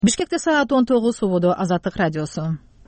Бишкекте саат 19, убоду Азаттык радиосу.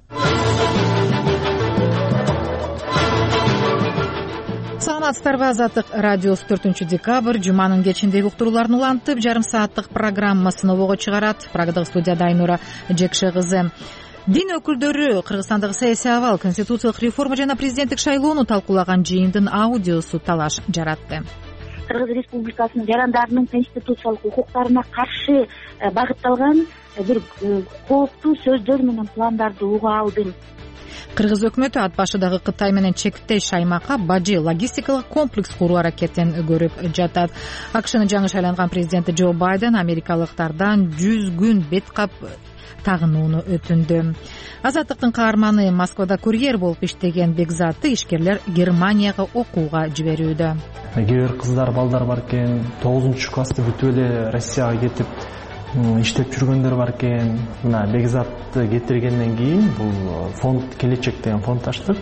Саламатсыздарбы, Азаттык радиосу 4-декабрь жуманын кечиндеги уктурууларын улантып, жарым сааттык программасын обого чыгарат. Прагдагы студияда Айнура Жекше кызы. Дин өкүлдөрү Кыргызстандагы саясий абал, конституциялык реформа жана президенттик шайлоону талкуулаган жыйындын аудиосу талаш жаратты. Кыргыз Республикасынын жарандарынын конституциялык укуктарына каршы багытталган бир кооптуу сөздөр менен пландарды уга алдым. Кыргыз өкмөтү ат башыдагы Кытай менен чектеш аймакка бажы логистикалык комплекс куруу аракетин көрүп жатат. АКШнын жаңы шайланган президенти Джо Байден америкалыктардан 100 күн бет кап тагынууну өтүндү. Азаттыктын каарманы Москвада курьер болуп иштеген Бекзатты ишкерлер Германияга окууга жиберүүдө. Кээ бир кыздар, балдар бар экен, 9-классты бүтүп эле Россияга кетип иштеп жүргөндөр бар экен. Мына Бекзатты кетиргенден кийин бул фонд Келечек деген фонд ачтык.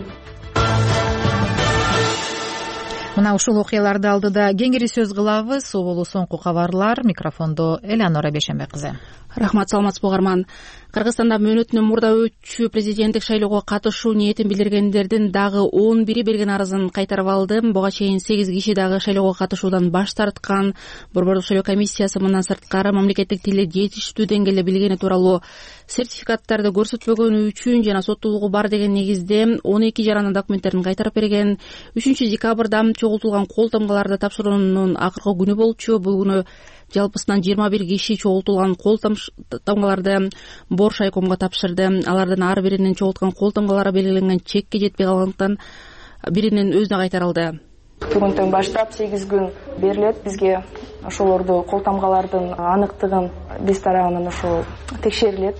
Мына ушул окуяларды алдыда кеңири сөз кылабыз. Болу соңку кабарлар. Микрофондо Элеонора Бешенбек кызы. Рахмат, саламатсызбы угарман. Кыргызстанда мөөнөтүнөн мурда өтчү президенттик шайлоого катышуу ниетин билдиргендердин дагы 11 берген арызын кайтарып алды. Буга чейин 8 киши дагы шайлоого катышуудан баш тарткан. Борбордук шайлоо комиссиясы мындан сырткары мамлекеттик тилди жетиштүү деңгээлде билгени тууралуу сертификаттарды көрсөтпөгөнү үчүн жана соттуулугу бар деген негизде 12 жарандын документтерин кайтарып берген. 3-декабрда чогултулган кол тамгаларды тапшыруунун акыркы күнү болчу. Бул күнү жалпысынан 21 киши чогултулган кол тамгаларды Боршайкомго тапшырды. Алардын ар биринин чогулткан кол тамгалары белгиленген чекке жетпей калгандыктан биринин өзүнө кайтарылды. Бүгүндөн баштап 8 күн берилет бизге. Ошолорду кол тамгалардын аныктыгын биз тарабынан ошол текшерилет,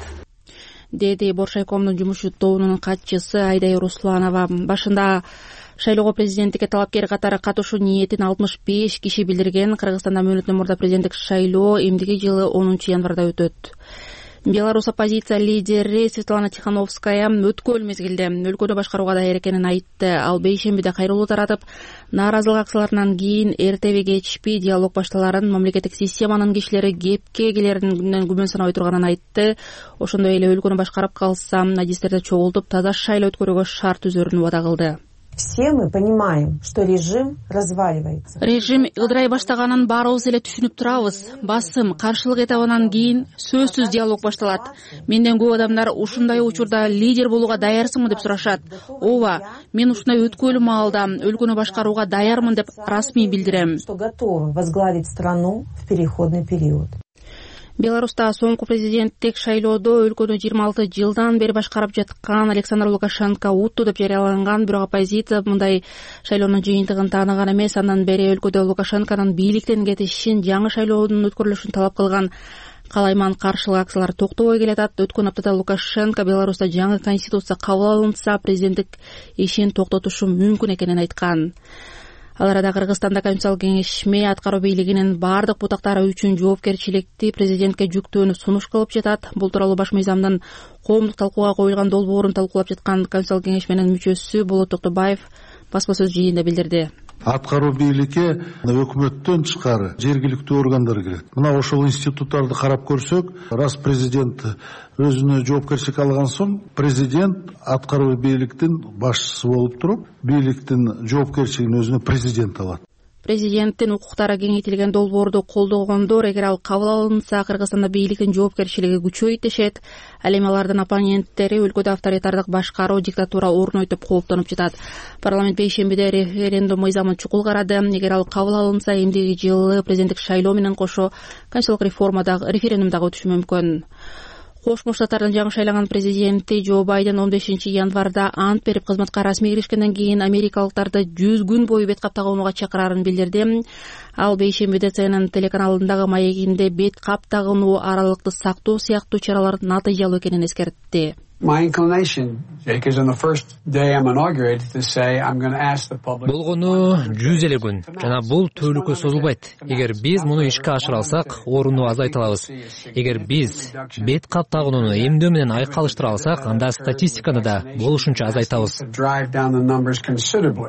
деди Боршайкомдун жумуш тобунун катчысы Айдай Русланова. Башында шайлоого президенттикке талапкер катары катышуу ниетин 65 киши билдирген. Кыргызстанда мөөнөтүнөн мурда президенттик шайлоо эмдиги жылы 10 январда өтөт. Беларусь оппозиция лидери Светлана Тихановская өткөн мезгилде өлкөнү башкарууга даяр экенин айтты. Ал бейшембиде кайрылуу таратып, нааразылык акцияларынан кийин эртеби кечпи диалог башталарын, мамлекеттик системанын кишилери кепке келеринен күмөн санабай турганын айтты. Ошондой эле өлкөнү башкарып калса, адистерди чогултуп таза шайлоо өткөрүүгө шарт түзөрүн убада кылды. Все мы понимаем, что режим разваливается. Режим ылдырай баштаганын баарыбыз эле түшүнүп турабыз. Басым, каршылык этабынан кийин сөзсүз диалог башталат. Менден көп адамдар ушундай учурда лидер болууга даярсыңбы деп сурашат. Ооба, мен ушундай өткөлүү маалда өлкөнү башкарууга даярмын деп расмий билдирем. Что готовы возглавить страну в переходный период. Беларуста соңку президенттик шайлоодо өлкөнү 26 жылдан бери башкарып жаткан Александр Лукашенко утту деп жарыяланган. Бирок оппозиция мындай шайлоонун жыйынтыгын тааныган эмес. Андан бери өлкөдө Лукашенконун бийликтен кетишин, жаңы шайлоонун өткөрүлүшүн талап кылган калайман каршылык акциялар токтобой келатат. Өткөн аптада Лукашенко Беларуста жаңы конституция кабыл алынса, президенттик ишин токтотушу мүмкүн экенин айткан. Ал арада Кыргызстанда Конституциялык кеңешме аткаруу бийлигинин бардык бутактары үчүн жоопкерчиликти президентке жүктөөнү сунуш кылып жатат. Бул тууралуу баш мыйзамдын коомдук талкууга коюлган долбоорун талкуулап жаткан Конституциялык кеңешменин мүчөсү Болот Токтобаев басма сөз жыйында билдирди. Аткаруу бийликке өкмөттөн тышкары жергиликтүү органдар кирет. Мына ошол институттарды карап көрсөк, раз президент өзүнө жоопкерчилик алган соң, президент аткаруу бийликтин башчысы болуп туруп, бийликтин жоопкерчилигин өзүнө президент алат. Президенттин укуктары кеңейтилген долбоорду колдогондор, эгер ал кабыл алынса, Кыргызстанда бийликтин жоопкерчилиги күчөйт дешет. Ал эми алардын оппоненттери өлкөдө авторитардык башкаруу, диктатура орнойт деп кооптонуп жатат. Парламент бейшембиде референдум мыйзамын чукул карады. Эгер ал кабыл алынса, эмдиги жылы президенттик шайлоо менен кошо конституциялык референдум дагы өтүшү мүмкүн. Кошмо Штаттардын жаңы шайланган президенти Джо Байден 15 январда ант берип кызматка расмий киришкенден кийин америкалыктарды 100 күн бою бет кап тагынууга чакырарын билдирди. Ал бейшембиде CNN телеканалындагы маегинде бет кап тагынуу, аралыкты сактоо сыяктуу чаралар натыйжалуу экенин эскертти. My inclination, Jake, is on the first day I'm inaugurated to say I'm going to ask the public. Болгону 100 эле күн жана бул төлүккө созулбайт. Эгер биз муну ишке ашыра алсак, орунду азайта алабыз. Эгер биз бет кап тагынууну эмдөө менен айкалыштыра алсак, анда статистиканы да болушунча азайтабыз.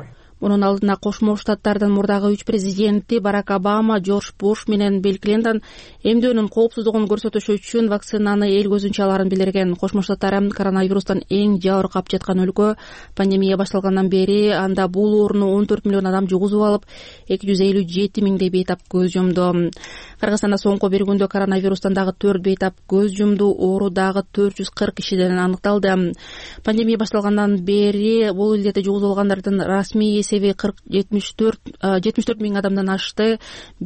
Мунун алдына Кошмо Штаттардын мурдагы 3 президенти Барак Обама, Джордж Буш менен Билл Клинтон эмдөөнүн коопсуздугун көрсөтүш үчүн вакцинаны эл көзүнчө аларын билдирген. Кошмо Штаттар коронавирустан эң жабыркап жаткан өлкө. Пандемия башталгандан бери анда бул ооруну 14 миллион адам жугузуп алып, 257 миңдей бейтап көз жумду. Кыргызстанда соңку бир күндө коронавирустан дагы 4 бейтап көз жумду, оору дагы 440 кишиден аныкталды. Пандемия башталгандан бери бул илдетте жугузуп алгандардын расмий эсеби 74 миң адамдан ашты,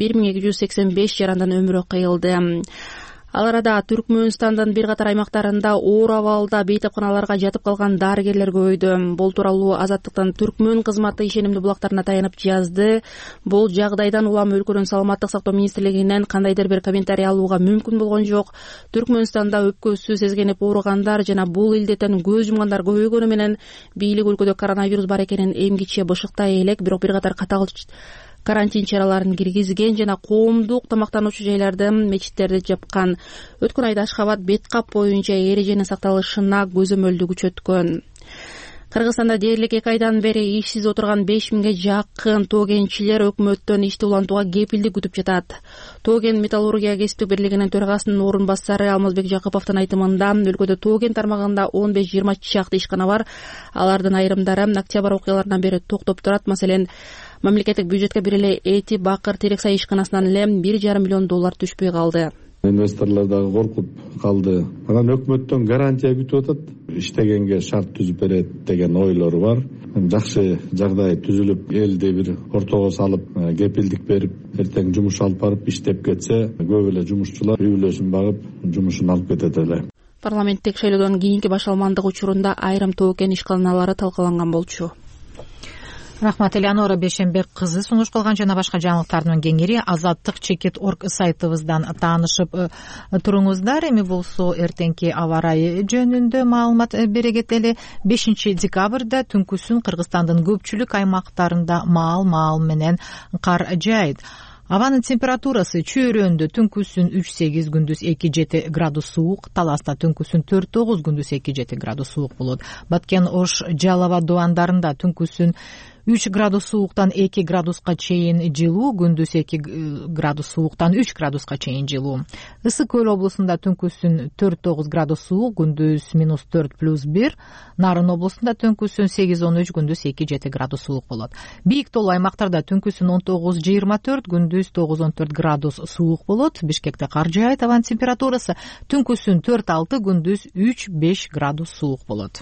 1285 жарандан өмүрү кыйылды. Ал арада Түркмөнстандын бир катар аймактарында оор абалда бейтапканаларга жатып калган дарыгерлер көбөйдү. Бул тууралуу Азаттыктын Түркмөн кызматы ишенимдүү булактарына таянып жазды. Бул жагдайдан улам өлкөнүн саламаттык сактоо министрлигинен кандайдыр бир комментарий алууга мүмкүн болгон жок. Түркмөнстанда өпкөсү сезгенип ооругандар жана бул илдеттен көз жумгандар көбөйгөнү менен бийлик өлкөдө коронавирус бар экенин эмгиче бышыктай элек, бирок бир катар катаал карантин чараларын киргизген жана коомдук тамактануучу жайларды, мечиттерди жапкан. Өткөн айда Ашхабад бет кап боюнча эреженин сакталышына көзөмөлдү күчөткөн. Кыргызстанда дээрлик 2 айдан бери ишсиз отурган 5000ге жакын тоогенчилер өкмөттөн ишти улантууга кепилдик күтүп жатат. Тооген металлургия кесиптик бирлигинин төрагасынын орун басары Алмазбек Жакыповдун айтымында, өлкөдө тооген тармагында 15-20 чакты ишкана бар. Алардын айрымдары октябрь окуяларынан бери токтоп турат. Маселен, мамлекеттик бюджетке бир эле Эти Бакыр Терексай ишканасынан эле $1,5 миллион түшпөй калды. Инвесторлор дагы коркуп калды. Анан өкмөттөн гарантия күтүп атат. Иштегенге шарт түзүп берет деген ойлору бар. Жакшы жагдай түзүлүп, элди бир ортого салып, кепилдик берип, эртең жумуш алып барып иштеп кетсе, көп эле жумушчулар үй бүлөсүн багып, жумушун алып кетет эле. Парламенттик шайлоодон кийинки башалмандык учурунда айрым тоокен ишканалары талкаланган болчу. Рахмат, Элеонора Бешенбек кызы сунуш кылган жана башка жаңылыктардын кеңири Азаттык.org сайтыбыздан таанышып туруңуздар. Эми болсо эртеңки аба ырайы жөнүндө маалымат бере кетели. 5 декабрда түнкүсүн Кыргызстандын көпчүлүк аймактарында маал менен кар жаайт. Абанын температурасы Чөйрөндө түнкүсүн 3-8, күндүз 2-7 градус суук, Таласта түнкүсүн 4-9, күндүз 2-7 градус суук болот. Баткен, Ош, Жалала дубандарында түнкүсүн 3 градус сууктан 2 градуска чейин жылуу, күндүз 2 градус сууктан 3 градуска чейин жылуу. Ысык Көл облусунда түнкүсүн 4-9 градус суук, күндүз -4+1. Нарын облусунда түнкүсүн 8-13, күндүз 2-7 градус суук болот. Бийик тоолуу аймактарда түнкүсүн 19-24, күндүз 9-14 градус суук болот. Бишкекте кар жаайт, абанын температурасы түнкүсүн 4-6, күндүз 3-5 градус суук болот.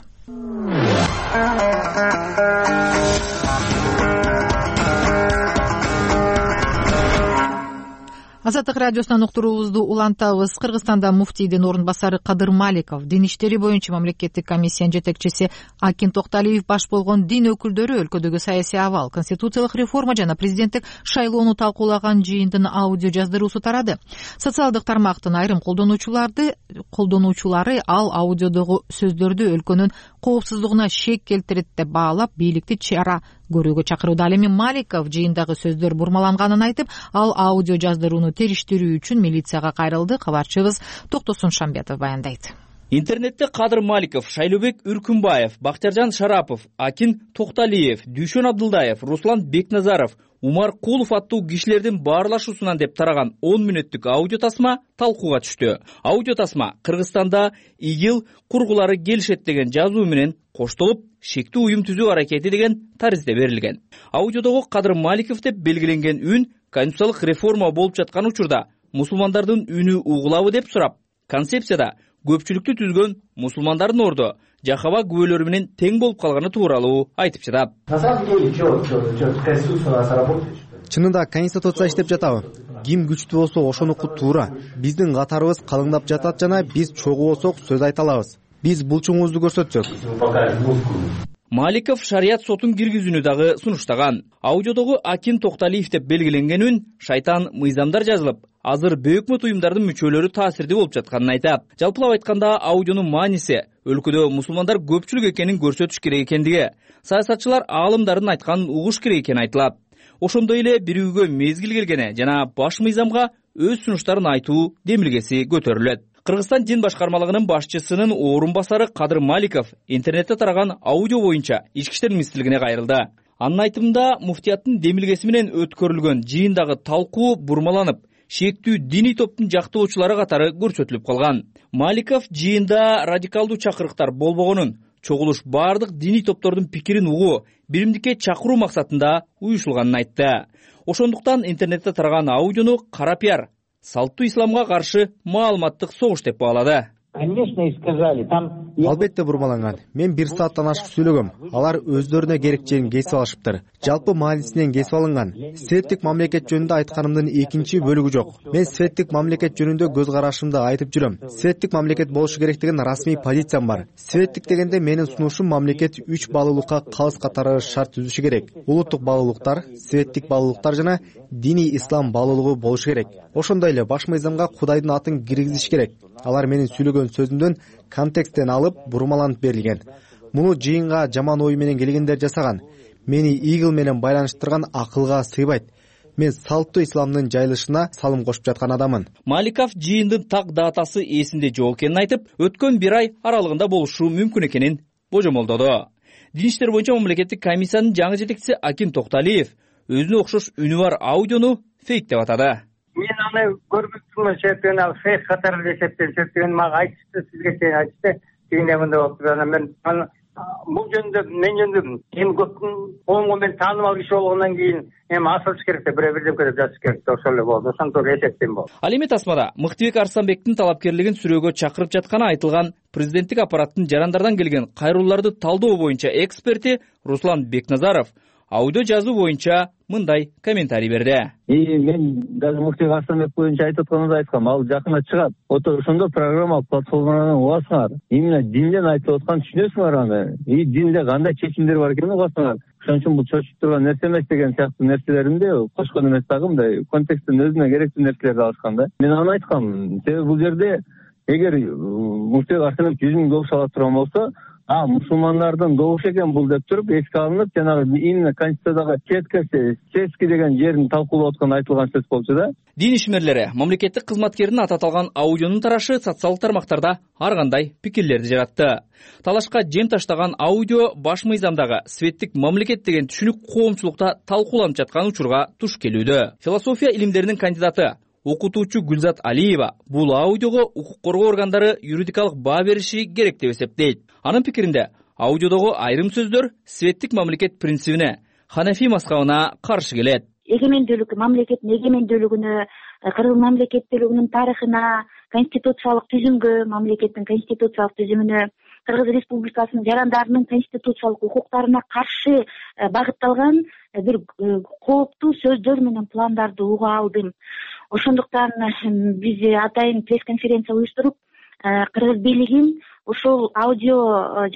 Азаттык радиосунан уктуруубузду улантабыз. Кыргызстанда муфтийдин орун басары Кадыр Маликов, дин иштери боюнча мамлекеттик комиссиянын жетекчиси Акин Токталиев баш болгон дин өкүлдөрү өлкөдөгү саясий абал, конституциялык реформа жана президенттик шайлоону талкуулаган жыйындын аудио жаздыруусу тарады. Социалдык тармактын айрым колдонуучулары ал аудиодогу сөздөрдү өлкөнүн коопсуздугуна шек келтирет деп баалап, бийликти чара көрүүгө чакырууда. Ал эми Маликов жыйындагы сөздөр бурмаланганын айтып, ал аудио жаздырууну териштирүү үчүн милицияга кайрылды. Кабарчыбыз Токтосун Шамбетов баяндайт. Интернетте Кадыр Маликов, Шайлообек Үркүнбаев, Бактияржан Шарапов, Акин Токталиев, Дүйшөн Абдылдаев, Руслан Бекназаров, Умар Кулов аттуу кишилердин баарлашуусунан деп тараган 10 мүнөттүк аудио тасма талкууга түштү. Аудио тасма Кыргызстанда ИГИЛ кургулары келишет деген жазуу менен коштолуп, шектүү уюм түзүү аракети деген таризде берилген. Аудиодогу Кадыр Маликов деп белгиленген үн конституциялык реформа болуп жаткан учурда мусулмандардын үнү угулабы деп сурап, концепцияда көпчүлүктү түзгөн мусулмандардын ордо жахаба күбөлөрү менен тең болуп калганы тууралуу айтып жатат. Чынында конституция иштеп жатабы? Ким күчтүү болсо ошонуку туура. Биздин катарыбыз калыңдап жатат жана биз чогуу болсок сөз айта алабыз. Биз булчуңубузду көрсөтсөк. Маликов шарият сотун киргизүүнү дагы сунуштаган. Аудиодогу Акин Токталиев деп белгиленген үн шайтан мыйзамдар жазылып, азыр бөкмөт уюмдардын мүчөлөрү таасирдүү болуп жатканын айтат. Жалпылап айтканда аудионун мааниси өлкөдө мусулмандар көпчүлүк экенин көрсөтүш керек экендиги, саясатчылар аалымдардын айтканын угуш керек экени айтылат. Ошондой эле бирүүгө мезгил келгене жана баш мыйзамга өз сунуштарын айтуу демилгеси көтөрүлөт. Кыргызстан дин башкармалыгынын башчысынын орун басары Кадыр Маликов интернетте тараган аудио боюнча Ички иштер министрлигине кайрылды. Анын айтымында муфтияттын демилгеси менен өткөрүлгөн жыйындагы талкуу бурмаланып, шектүү диний топтун жактоочулары катары көрсөтүлүп калган. Маликов жыйында радикалдуу чакырыктар болбогонун, чогулуш бардык диний топтордун пикирин угуу, биримдикке чакыруу максатында уюшулганын айтты. Ошондуктан интернетте тараган аудиону кара пиар, салттуу исламга каршы маалыматтык согуш деп баалады. Албетте бурмаланган. Мен 1 сааттан ашык сүйлөгөм. Алар өздөрүнө керек жерин кесип алышыптыр. Жалпы маанисинен кесип алынган. Светтик мамлекет жөнүндө айтканымдын экинчи бөлүгү жок. Мен светтик мамлекет жөнүндө көз карашымды айтып жүрөм. Светтик мамлекет болушу керек деген расмий позициям бар. Светтик дегенде менин сунушум мамлекет 3 баалуулукка калыс катары шарт түзүшү керек. Улуттук баалуулуктар, светтик баалуулуктар жана диний ислам баалуулугу болушу керек. Ошондой эле баш мыйзамга Кудайдын атын киргизиш керек. Алар менин сүйлөгөн сөзүмдөн контексттен алып бурмаланып берилген. Муну жыйынга жаман ой менен келгендер жасаган. Мени игил менен байланыштырган акылга сыйбайт. Мен салттуу исламдын жайылышына салым кошуп жаткан адаммын. Маликов жыйындын так датасы эсинде жок экенин айтып, өткөн 1 ай аралыгында болушу мүмкүн экенин божомолдоду. Дин иштер боюнча мамлекеттик комиссиянын жаңы жетекчиси Акин Токталиев өзүнө окшош үнү бар аудиону фейк деп атады. Мен аны көрбөктүмүн, себептен ал фейк катары эсептеген мага айтышты, сизге чейин айтышты. Кийинде мындай болуптур. Анан мен бул жөнүндө мен жөнүндө эми көптүн коомго мен таанымал киши болгондон кийин эми асылыш керек деп бирдемке деп жазыш керек. Ошол эле болду. Ошондо эсептейм болду. Ал эми тасмада Мыктыбек Арсланбектин талапкерлигин сүрөөгө чакырып жатканы айтылган президенттик аппараттын жарандардан келген кайрылууларды талдоо боюнча эксперти Руслан Бекназаров аудио жазуу боюнча мындай комментарий берди. Мен даже Муктыбек Арсланбек боюнча айтып атканымды айткам. Ал жакында чыгат. Ошондо программалык платформадан угасыңар. Именно динден айтып аткан түшүнөсүңөр аны. Динде кандай чечимдер бар экенин угасыңар. Ошон үчүн бул чочуп турган нерсе эмес деген сыяктуу нерселеринде кошкон эмес дагы мындай контексттин өзүнө керектүү нерселерди алышкан да. Мен аны айткам. Себеби бул жерде эгер Муктыбек Арсланбек 100 000 добуш ала турган болсо, мусулмандардын добушу экен бул деп туруп эске алынып, жанагы именно конституциядагы чески деген жерин талкуулап аткан айтылган сөз болчу да. Дин ишмерлери мамлекеттик кызматкердин аты аталган аудионун тарашы социалдык тармактарда ар кандай пикирлерди жаратты. Талашка жем таштаган аудио баш мыйзамдагы светтик мамлекет деген түшүнүк коомчулукта талкууланып жаткан учурга туш келүүдө. Философия илимдеринин кандидаты окутуучу Гүлзат Алиева бул аудиого укук коргоо органдары юридикалык баа бериши керек деп эсептейт. Анын пикиринде аудиодогу айрым сөздөр светтик мамлекет принцибине, Ханафи мазхабына каршы келет. Эгемендүүлүк, мамлекеттин эгемендүүлүгүнө, кыргыз мамлекеттүүлүгүнүн тарыхына, конституциялык түзүмгө, мамлекеттин конституциялык түзүмүнө, Кыргыз Республикасынын жарандарынын конституциялык укуктарына каршы багытталган бир кооптуу сөздөр менен пландарды уга алдым. Ошондуктан биз атайын пресс-конференция уюштуруп, кыргыз бийлигин ушул аудио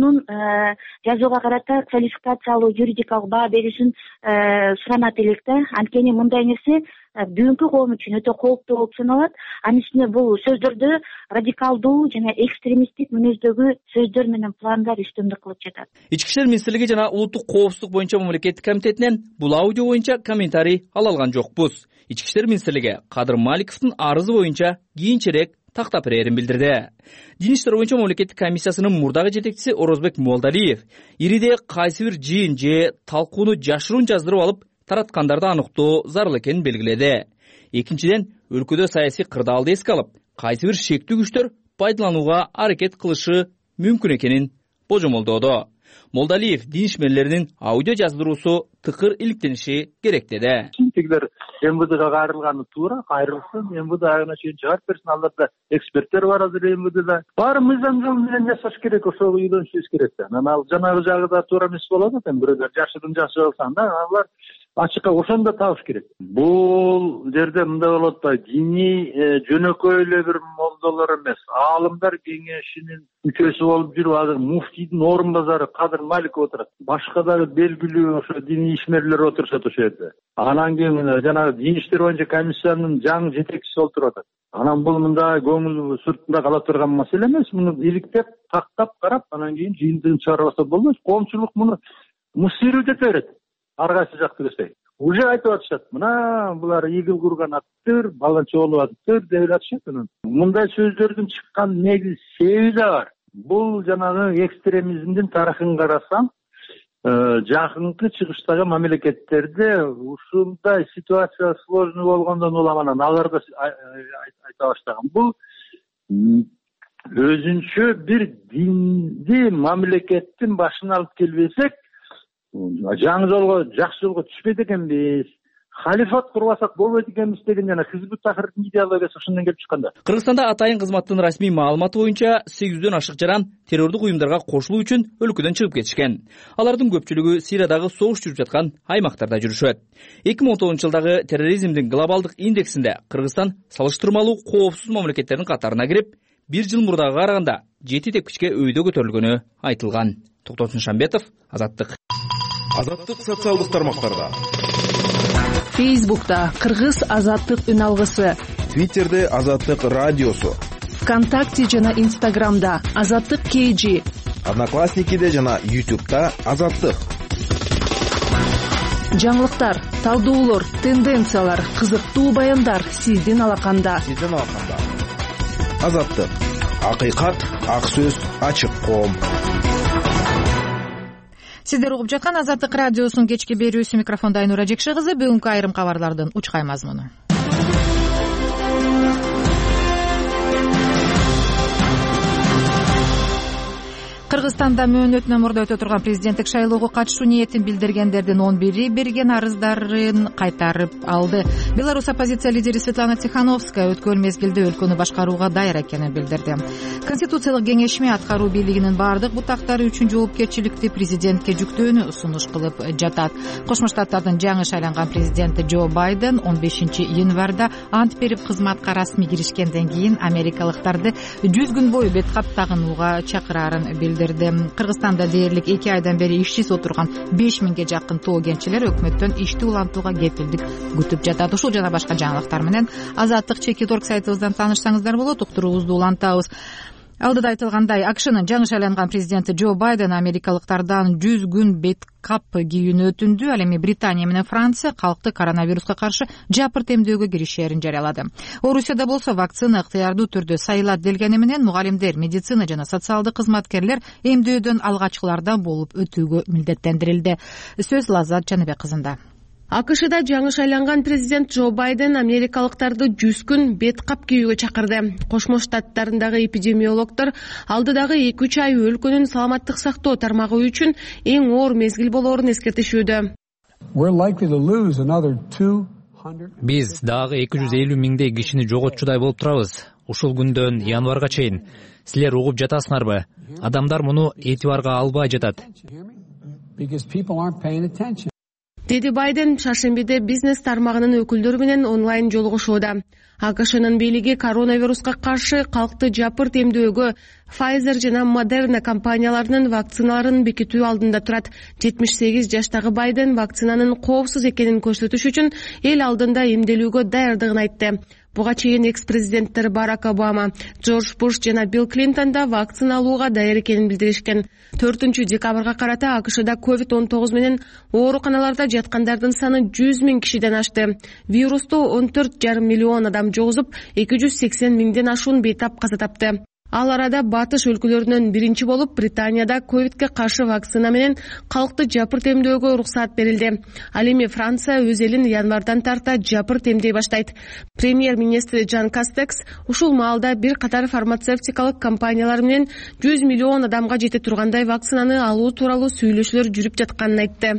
жазууга карата квалификациялуу юридикалык баа беришин суранат элек да. Анткени мындай нерсе бүгүнкү коом үчүн өтө кооптуу болуп саналат. Анын үстүнө бул сөздөрдө радикалдуу жана экстремисттик мүнөздөгү сөздөр менен пландар үстөмдүк кылып жатат. Ички иштер министрлиги жана улуттук коопсуздук боюнча мамлекеттик комитетинен бул аудио боюнча комментарий ала алган жокпуз. Ички иштер министрлиги Кадыр Маликовдун арызы боюнча кийинчерээк тактап берерин билдирди. Дин иштер боюнча мамлекеттик комиссиясынын мурдагы жетекчиси Орозбек Молдалиев ириде кайсы бир жыйын же талкууну жашыруун жаздырып алып тараткандарды аныктоо зарыл экенин белгиледи. Экинчиден, өлкөдө саясий кырдаалды эске алып, кайсы бир шектүү күчтөр пайдаланууга аракет кылышы мүмкүн экенин божомолдоодо. Молдалиев дин ишмерлеринин аудио жаздыруусу тыкыр иликтениши керек деди. Тигилер МВДга кайрылганы туура, кайрылсын, МВД айына чейин чыгарып берсин. Аларда эксперттер бар азыр МВДда. Баары мыйзам жолу менен жасаш керек, ошого үйлөнүшүбүз керек да. Анан ал жанагы жагы да туура эмес болот экен. Бирөөлөр жашырын жасап алсаң да, алар ачыкка ошондо табыш керек. Бул жерде мындай болуп атпайбы? Диний жөнөкөй эле бир молдолор эмес, аалымдар кеңешинин мүчөсү болуп жүрүп, азыр муфтийдин орун базары Кадыр Маликов отурат. Башка дагы белгилүү ошо диний ишмерлер отурушат ошол жерде. Анан кийин жанагы дин иштер боюнча комиссиянын жаңы жетекчиси отуруп атат. Анан бул мындай көңүл сыртында кала турган маселе эмес. Муну иликтеп, тактап карап, анан кийин жыйынтыгын чыгарбаса болбойт. Коомчулук муну муссирүү деп берет. Ар кайсы жакты көрсөй. Уже айтып атышат. Мына булар игил курган аттыр, баланча болуп атыптыр деп атышат. Мындай сөздөрдүн чыккан негиз себеби да бар. Бул жанагы экстремизмдин тарыхын карасаң, жакынкы чыгыштагы мамлекеттерде ушундай ситуация сложный болгондон улам анан аларга айта баштаган. Бул өзүнчө бир динди мамлекеттин башына алып келбесек, жаңы жолго, жакшы жолго түшпөйт экенбиз. Халифат курбасак болбойт экенбиз деген жана Хизбут Тахрирдин идеологиясы ошондон келип чыкканда. Кыргызстанда атайын кызматтын расмий маалыматы боюнча 800дөн ашык жаран террордук уюмдарга кошулуу үчүн өлкөдөн чыгып кетишкен. Алардын көпчүлүгү Сириядагы согуш жүрүп жаткан аймактарда жүрүшөт. 2019 жылдагы терроризмдин глобалдык индексинде Кыргызстан салыштырмалуу коопсуз мамлекеттердин катарына кирип, бир жыл мурдага караганда 7 тепкичке өйдө көтөрүлгөнү айтылган. Токтосун Шамбетов, Азаттык. Азаттык социалдык тармактарда. Фейсбукта Кыргыз Азаттык үн алгысы. Твиттерде Азаттык радиосу. ВКонтакте жана Инстаграмда Азаттык KG. Одноклассникиде жана YouTube'да Азаттык. Жаңылыктар, талдоолор, тенденциялар, кызыктуу баяндар сиздин алаканда. Азаттык. Акыйкат, ак сөз, ачык коом. Сиздер угуп жаткан Азаттык радиосунун кечки берүүсү, микрофонда Айнура Жекши кызы. Бүгүнкү айрым кабарлардын учкай мазмуну. Кыргызстанда мөөнөтүнөн мурда өтө турган президенттик шайлоого катышуу ниетин билдиргендердин 11 берген арыздарын кайтарып алды. Беларусь оппозиция лидери Светлана Тихановская өткөн мезгилде өлкөнү башкарууга даяр экенин билдирди. Конституциялык кеңешме аткаруу бийлигинин бардык бутактары үчүн жоопкерчиликти президентке жүктөөнү сунуш кылып жатат. Кошмо Штаттардын жаңы шайланган президенти Джо Байден 15 январда ант берип кызматка расмий киришкенден кийин америкалыктарды 100 күн бою бет кап тагынууга чакырарын билдирди. Кыргызстанда дээрлик 2 айдан бери ишсиз отурган 5000ге жакын тоо кенчилер өкмөттөн ишти улантууга кепилдик күтүп жатат. Ушул жана башка жаңылыктар менен Азаттык Чекит.орг сайтыбыздан таанышсаңыздар болот. Уктуруубузду улантабыз. Алдыда айтылгандай, АКШнын жаңы шайланган президенти Джо Байден америкалыктардан 100 күн бет кап кийүүнү өтүндү. Ал эми Британия менен Франция калкты коронавируска каршы жапырт эмдөөгө киришээрин жарыялады. Орусияда болсо вакцина ыктыярдуу түрдө сайылат делгени менен мугалимдер, медицина жана социалдык кызматкерлер эмдөөдөн алгачкылардан болуп өтүүгө милдеттендирилди. Сөз Лаззат Жаныбек кызында. АКШда жаңы шайланган президент Джо Байден америкалыктарды 100 күн бет кап кийүүгө чакырды. Кошмо Штаттарындагы эпидемиологдор алдыдагы 2-3 ай өлкөнүн саламаттык сактоо тармагы үчүн эң оор мезгил болоорун эскертишүүдө. Биз дагы 250 миңдей кишини жоготчудай болуп турабыз. Ушул күндөн январга чейин. Силер угуп жатасыңарбы? Адамдар муну этибарга албай жатат. Деди Байден шаршембиде бизнес тармагынын өкүлдөрү менен онлайн жолугушууда. АКШнын бийлиги коронавируска каршы калкты жапырт эмдөөгө Pfizer жана Moderna компанияларынын вакциналарын бекитүү алдында турат. 78 жаштагы Байден вакцинанын коопсуз экенин көрсөтүш үчүн эл алдында эмделүүгө даярдыгын айтты. Буга чейин экс-президенттер Барак Обама, Джордж Буш жана Билл Клинтон да вакцина алууга даяр экенин билдиришкен. 4 декабрга карата АКШда COVID-19 менен ооруканаларда жаткандардын саны 100 миң кишиден ашты. Вирусту 14,5 миллион адам жогузуп, 280 миңден ашуун бейтап каза тапты. Ал арада батыш өлкөлөрүнөн биринчи болуп Британияда ковидке каршы вакцина менен калкты жапырт эмдөөгө уруксаат берилди. Ал эми Франция өз элин январдан тарта жапырт эмдей баштайт. Премьер-министр Жан Кастекс ушул маалда бир катар фармацевтикалык компаниялар менен 100 миллион адамга жете тургандай вакцинаны алуу тууралуу сүйлөшүүлөр жүрүп жатканын айтты.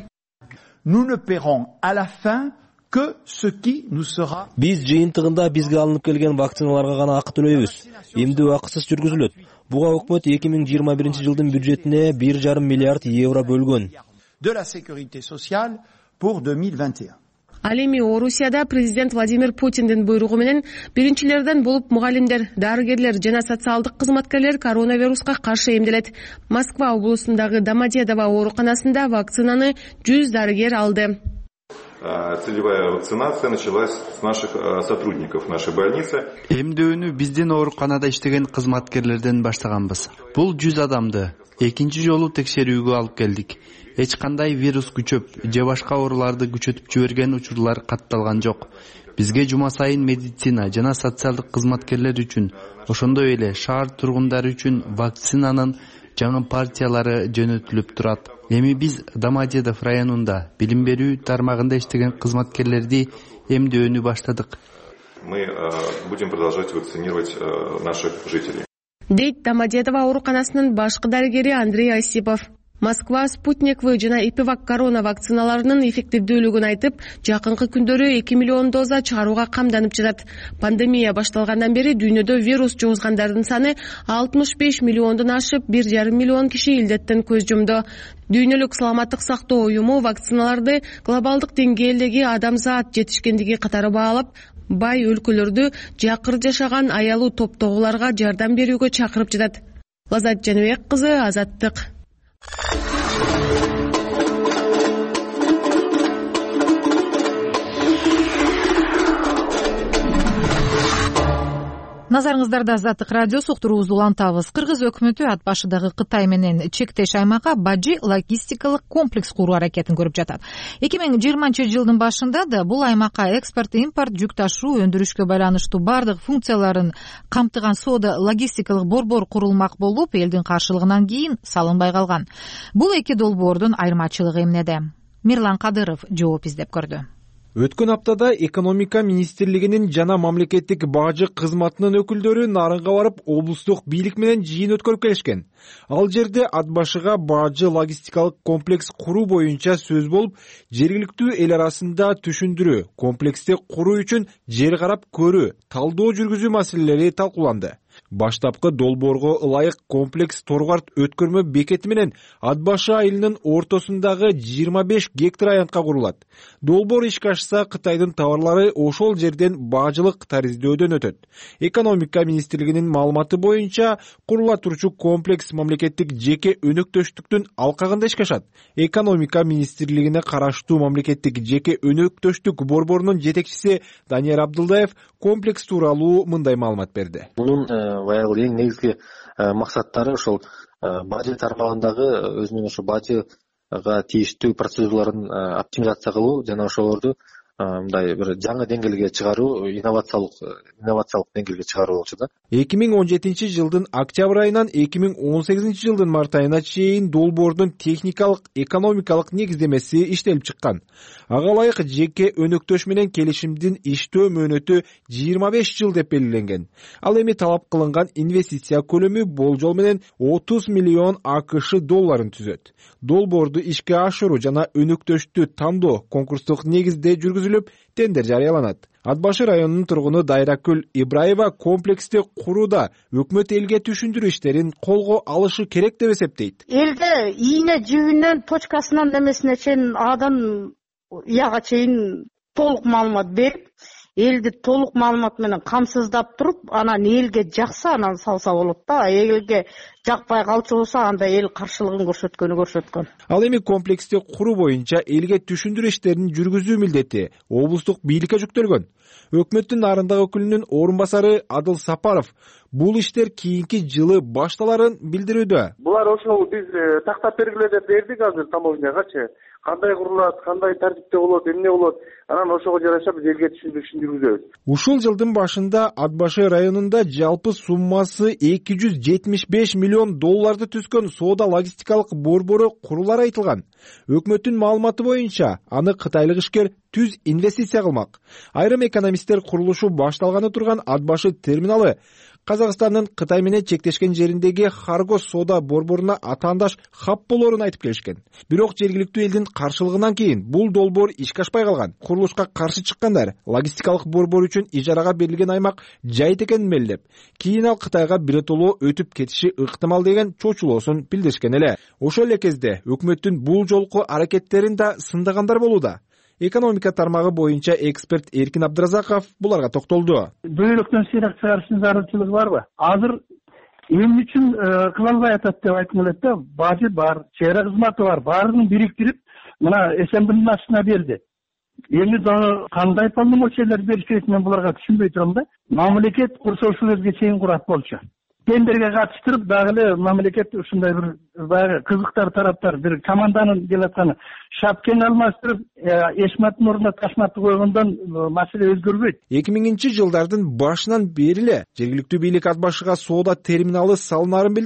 Биз жыйынтыгында бизге алынып келген вакциналарга гана акы төлөйбүз. Эмдөө акысыз жүргүзүлөт. Буга өкмөт 2021 жылдын бюджетине 1,5 миллиард евро бөлгөн. Ал эми Орусияда президент Владимир Путиндин буйругу менен биринчилерден болуп мугалимдер, дарыгерлер жана социалдык кызматкерлер коронавируска каршы эмделет. Москва облусундагы Домодедово ооруканасында вакцинаны 100 дарыгер алды. Целевая вакцинация началась с наших сотрудников нашей больницы. Эмдөөнү биздин ооруканада иштеген кызматкерлерден баштаганбыз. Бул 100 адамды экинчи жолу текшерүүгө алып келдик. Эч кандай вирус күчөп же башка ооруларды күчөтүп жиберген учурлар катталган жок. Бизге жума сайын медицина жана социалдык кызматкерлер үчүн, ошондой эле шаар тургундары үчүн вакцинанын жаңы партиялары жөнөтүлүп турат. Эми биз Домодедов районунда билим берүү тармагында иштеген кызматкерлерди эмдөөнү баштадык. Мы будем продолжать вакцинировать наших жителей. Дейт Домодедово ооруканасынын башкы дарыгери Андрей Осипов. Москва Спутник В жана Ипивак корона вакциналарынын эффективдүүлүгүн айтып, жакынкы күндөрү 2 миллион доза чыгарууга камданып жатат. Пандемия башталгандан бери дүйнөдө вирус жугузгандардын саны 65 миллиондон ашып, 1,5 миллион киши илдеттен көз жумду. Дүйнөлүк саламаттык сактоо уюму вакциналарды глобалдык деңгээлдеги адамзат жетишкендиги катары баалап, бай өлкөлөрдү жакыр жашаган аялуу топтогуларга жардам берүүгө чакырып жатат. Лазат Жаныбек кызы, Азаттык. Назарыңыздарда Азаттык радиосу уктуруубузду улантабыз. Кыргыз өкмөтү ат башыдагы Кытай менен чектеш аймакка бажы логистикалык комплекс куруу аракетин көрүп жатат. 2020-жылдын башында да бул аймакка экспорт, импорт, жүк ташуу, өндүрүшкө байланыштуу бардык функцияларын камтыган соода логистикалык борбор курулмак болуп, элдин каршылыгынан кийин салынбай калган. Бул эки долбоордун айырмачылыгы эмнеде? Мирлан Кадыров жооп издеп көрдү. Өткөн аптада экономика министрлигинин жана мамлекеттик бажы кызматынын өкүлдөрү Нарынга барып, облустук бийлик менен жыйын өткөрүп келишкен. Ал жерде ат башыга бажы логистикалык комплекс куруу боюнча сөз болуп, жергиликтүү эл арасында түшүндүрүү, комплексти куруу үчүн жер карап көрүү, талдоо жүргүзүү маселелери талкууланды. Баштапкы долбоорго ылайык комплекс Торгарт өткөрмө бекети менен ат башы айылынын ортосундагы 25 гектар аянтка курулат. Долбоор ишке ашса, Кытайдын товарлары ошол жерден бажылык тариздөөдөн өтөт. Экономика министрлигинин маалыматы боюнча, курула турчу комплекс мамлекеттик жеке өнөктөштүктүн алкагында ишке ашат. Экономика министрлигине караштуу мамлекеттик жеке өнөктөштүк борборунун жетекчиси Данияр Абдылдаев комплекс тууралуу мындай маалымат берди. Баягы эң негизги максаттары ошол бажы тармагындагы өзүнүн ошо бажыга тийиштүү процедураларын оптимизация кылуу жана ошолорду мындай бир жаңы деңгээлге чыгаруу, инновациялык деңгээлге чыгаруу болчу да. 2017 жылдын октябрь айынан 2018 жылдын март айына чейин долбоордун техникалык, экономикалык негиздемеси иштелип чыккан. Ага ылайык жеке өнөктөш менен келишимдин иштөө мөөнөтү 25 жыл деп белгиленген. Ал эми талап кылынган инвестиция көлөмү болжол менен 30 миллион АКШ долларын түзөт. Долбоорду ишке ашыруу жана өнөктөштү тандоо конкурстук негизде жүргүзүлүп, тендер жарыяланат. Ат башы районунун тургуну Дайракүл Ибраева комплексти курууда өкмөт элге түшүндүрүү иштерин колго алышы керек деп эсептейт. Элге ийне жибинен точкасынан немесине чейин Адан яга чейин толук маалымат берип, элди толук маалымат менен камсыздап туруп, анан элге жакса анан салса болот да. Элге жакпай калчу болсо, анда эл каршылыгын көрсөткөн. Ал эми комплексти куруу боюнча элге түшүндүрүү иштерин жүргүзүү милдети облустук бийликке жүктөлгөн. Өкмөттүн Нарындагы өкүлүнүн орун басары Адыл Сапаров бул иштер кийинки жылы башталарын билдирүүдө. Булар ошол биз тактап бергиле деп бердик азыр тамовнягачы. Кандай курулат, кандай тартипте болот, эмне болот, анан ошого жараша биз элге түшүндүрүбүз. Ушул жылдын башында Ат башы районунда жалпы суммасы 275 миллион долларды түзгөн соода логистикалык борбору курулары айтылган. Өкмөттүн маалыматы боюнча, аны кытайлык ишкер түз инвестиция кылмак. Айрым экономисттер курулушу башталганы турган Ат башы терминалы Казакстандын Кытай менен чектешкен жериндеги Харгос соода борборуна атаандаш хаб болорун айтып келишкен. Бирок жергиликтүү элдин каршылыгынан кийин бул долбоор ишке ашпай калган. Курулушка каршы чыккандар логистикалык борбор үчүн ижарага берилген аймак жайыт экенин мелдеп, кийин ал Кытайга биротоло өтүп кетиши ыктымал деген чочулоосун билдиришкен эле. Ошол эле кезде өкмөттүн бул жолку аракеттерин да сындагандар болууда. Экономика тармагы боюнча эксперт Эркин Абдыразаков буларга токтолду. Бөйрөктөн сыйрак чыгарыштын зарылчылыгы барбы? Азыр эмне үчүн кыла албай атат деп айткым келет да. Бажы бар, чейра кызматы бар, баарын бириктирип, мына СМБнын астына берди. Эми дагы кандай полномочиялар бериш керек, мен буларга түшүнбөй турам да. Мамлекет курса ушул жерге чейин курат болчу. Тендерге катыштырып, дагы эле мамлекет ушундай бир баягы кызыктар тараптар бир команданын келатканы шапкени алмаштырып, эшматтын ордуна ташматты койгондон маселе өзгөрбөйт. 2000-жылдардын башынан бери эле жергиликтүү бийлик Ат башыга соода терминалы салынаарын билдирип,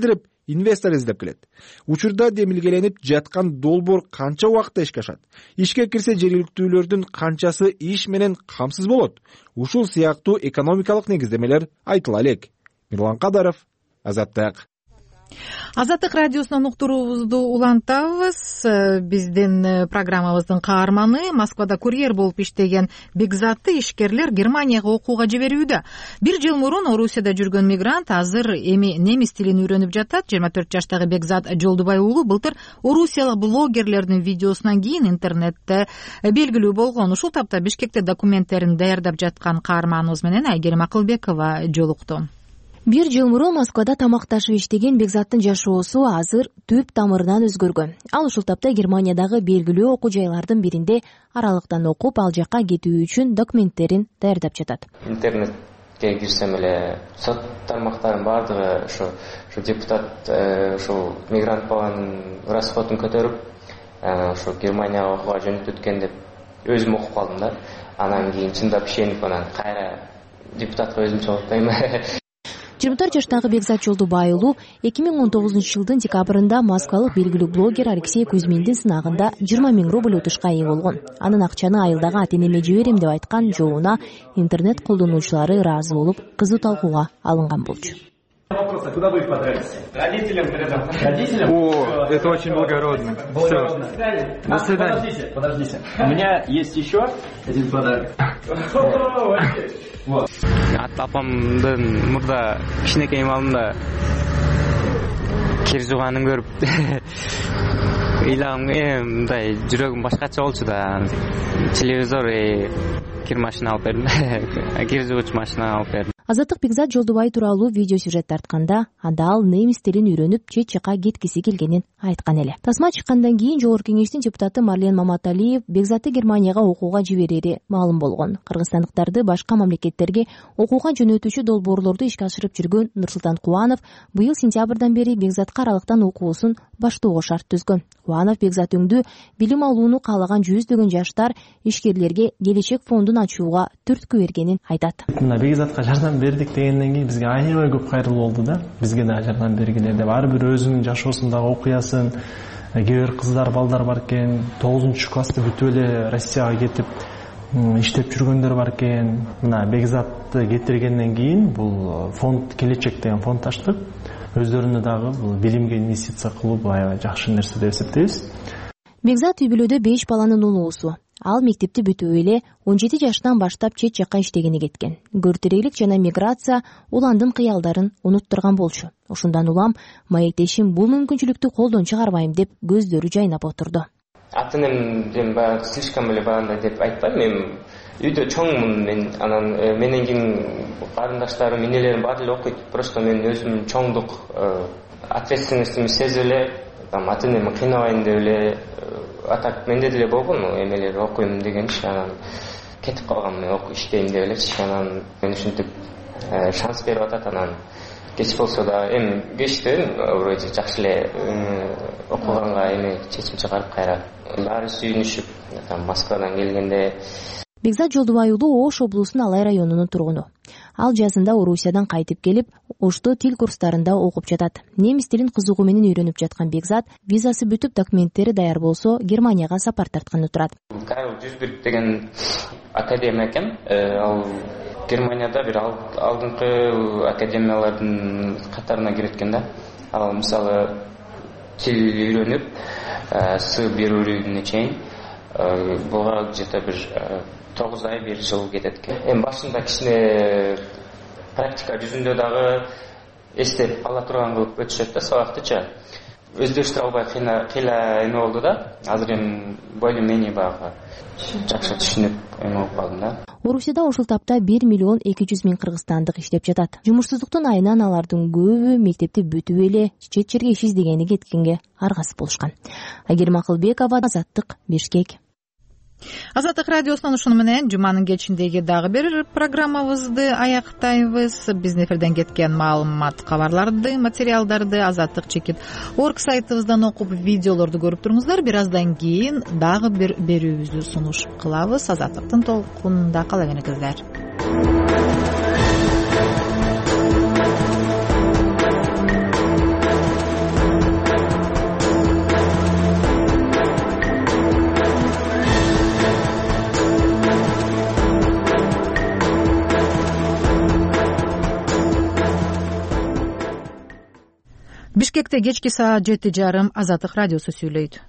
инвестор издеп келет. Учурда демилгеленип жаткан долбоор канча убакытта ишке ашат? Ишке кирсе жергиликтүүлөрдүн канчасы иш менен камсыз болот? Ушул сыяктуу экономикалык негиздемелер айтыла элек. Мирлан Кадаров, Азаттык. Азаттык радиосунан уктуруубузду улантабыз. Биздин программабыздын каарманы Москвада курьер болуп иштеген Бекзатты ишкерлер Германияга окууга жиберүүдө. Бир жыл мурун Орусияда жүргөн мигрант азыр эми немис тилин үйрөнүп жатат. 24 жаштагы Бекзат Жолдубай уулу былтыр орусиялык блогерлердин видеосунан кийин интернетте белгилүү болгон. Ушул тапта Бишкекте документтерин даярдап жаткан каарманыбыз менен Айгерим Акылбекова жолукту. Бир жыл мурун Москвада тамакташып иштеген Бекзаттын жашоосу азыр түп тамырынан өзгөргөн. Ал ушул тапта Германиядагы белгилүү окуу жайлардын биринде аралыктан окуп, ал жакка кетүү үчүн документтерин даярдап жатат. Интернетке кирсем эле сот тармактарынын баардыгы ушу депутат ушул мигрант баланын расходун көтөрүп, ушу Германияга окууга жөнөтүп өткөн деп өзүм окуп калдым да. Анан кийин чындап ишенип анан кайра депутатка өзүм чогултпайм. 24 жаштагы Бекзат Жолдубай уулу 2019 жылдын декабрында москвалык белгилүү блогер Алексей Кузьминдин сынагында 20 000 рубль утушка ээ болгон. Анын акчаны айылдагы ата-энеме жиберем деп айткан жообуна интернет колдонуучулары ыраазы болуп, кызуу талкууга алынган болчу. Куда вы их потратите? Родителям передам. Родителям? О, это очень благородно. Все. До свидания. Подождите. У меня есть еще один подарок. Вот. Ата апамдын мурда кичинекей малында кир жууганын көрүп ыйлагым мындай жүрөгүм башкача болчу да. Телевизор кир машина алып бердим. Кир жуугуч машина алып бердим. Азаттык Бекзат Жолдубай тууралуу видео сюжет тартканда анда ал немис тилин үйрөнүп чет жакка кеткиси келгенин айткан эле. Тасма чыккандан кийин Жогорку кеңештин депутаты Марлен Маматалиев Бекзатты Германияга окууга жиберери маалым болгон. Кыргызстандыктарды башка мамлекеттерге окууга жөнөтүүчү долбоорлорду ишке ашырып жүргөн Нурсултан Кубанов быйыл сентябрдан бери Бекзатка аралыктан окуусун баштоого шарт түзгөн. Кубанов Бекзат өңдү билим алууну каалаган жүздөгөн жаштар ишкерлерге келечек фондун ачууга түрткү бергенин айтат. Бекзатка жардам бердик дегенден кийин бизге аябай көп кайрылуу болду да. Бизге да жардам бергиле деп ар бир өзүнүн жашоосундагы окуясын, кээ бир кыздар, балдар бар экен, 9-классты бүтүп эле Россияга кетип иштеп жүргөндөр бар экен. Мына Бекзатты кетиргенден кийин бул фонд келечек деген фонд ачтык. Өздөрүнө дагы бул билимге инвестиция кылуу аябай жакшы нерсе деп эсептейбиз. Бекзат үй бүлөдө 5 баланын улуусу. Ал мектепти бүтүп эле 17 жаштан баштап чет жакка иштегени кеткен. Көртөрөйлүк жана миграция уландын кыялдарын унуттурган болчу. Ошондон улам маектешим бул мүмкүнчүлүктү колдон чыгарбайм деп көздөрү жайнап отурду. Ата-энем баягы слишком эле багандай деп айтпайм. Мен үйдө чоңмун, мен анан менен кийин карындаштарым, энелерим баары эле окуйт. Просто мен өзүм чоңдук ответственностьту сезип эле, ата-энеми кыйнабайын деп эле атак менде деле болгон эмелер окуйм дегенчи, анан кетип калгам, мен иштейм деп элечи. Анан мен ушинтип шанс берип атат. Анан кеч болсо да эми кечтен вроде жакшы эле окуганга эми чечим чыгарып кайра баары сүйүнүшүп Москвадан келгенде. Бекзат Жолдубай уулу Ош облусунун Алай районунун тургуну. Ал жазында Орусиядан кайтып келип, Ошто тил курстарында окуп жатат. Немис тилин кызыгуу менен үйрөнүп жаткан Бекзат визасы бүтүп, документтери даяр болсо, Германияга сапар тартканы турат. Карл Дюсберг деген академия экен. Ал Германияда бир алдыңкы академиялардын катарына кирет экен да. Ал мисалы тил үйрөнүп, С1 чейин буга где-то бир 9 ай 1 жыл кетет экен. Эми башында кичине практика жүзүндө дагы эстеп ала турган кылып өтүшөт да сабактычы. Өздөштүрө албай кыйла эме болду да. Азыр эми более-менее багы жакшы түшүнүп эме болуп калдым да. Орусияда ушул тапта 1 миллион 200 миң кыргызстандык иштеп жатат. Жумушсуздуктун айынан алардын көбү мектепти бүтүп эле чет жерге иш издегени кеткенге аргасыз болушкан. Айгерим Акылбекова, Азаттык, Бишкек. Азаттык радиосунан ушуну менен жуманын кечиндеги дагы бир программабызды аяктайбыз. Биздин эфирден кеткен маалымат, кабарларды, материалдарды azattik.org сайтыбыздан окуп, видеолорду көрүп туруңуздар. Бир аздан кийин дагы бир берүүбүздү сунуш кылабыз. Азаттыктын толкунунда кала бериңиздер. Бишкекте кечки саат 7:30 Азаттык радиосу сүйлөйт.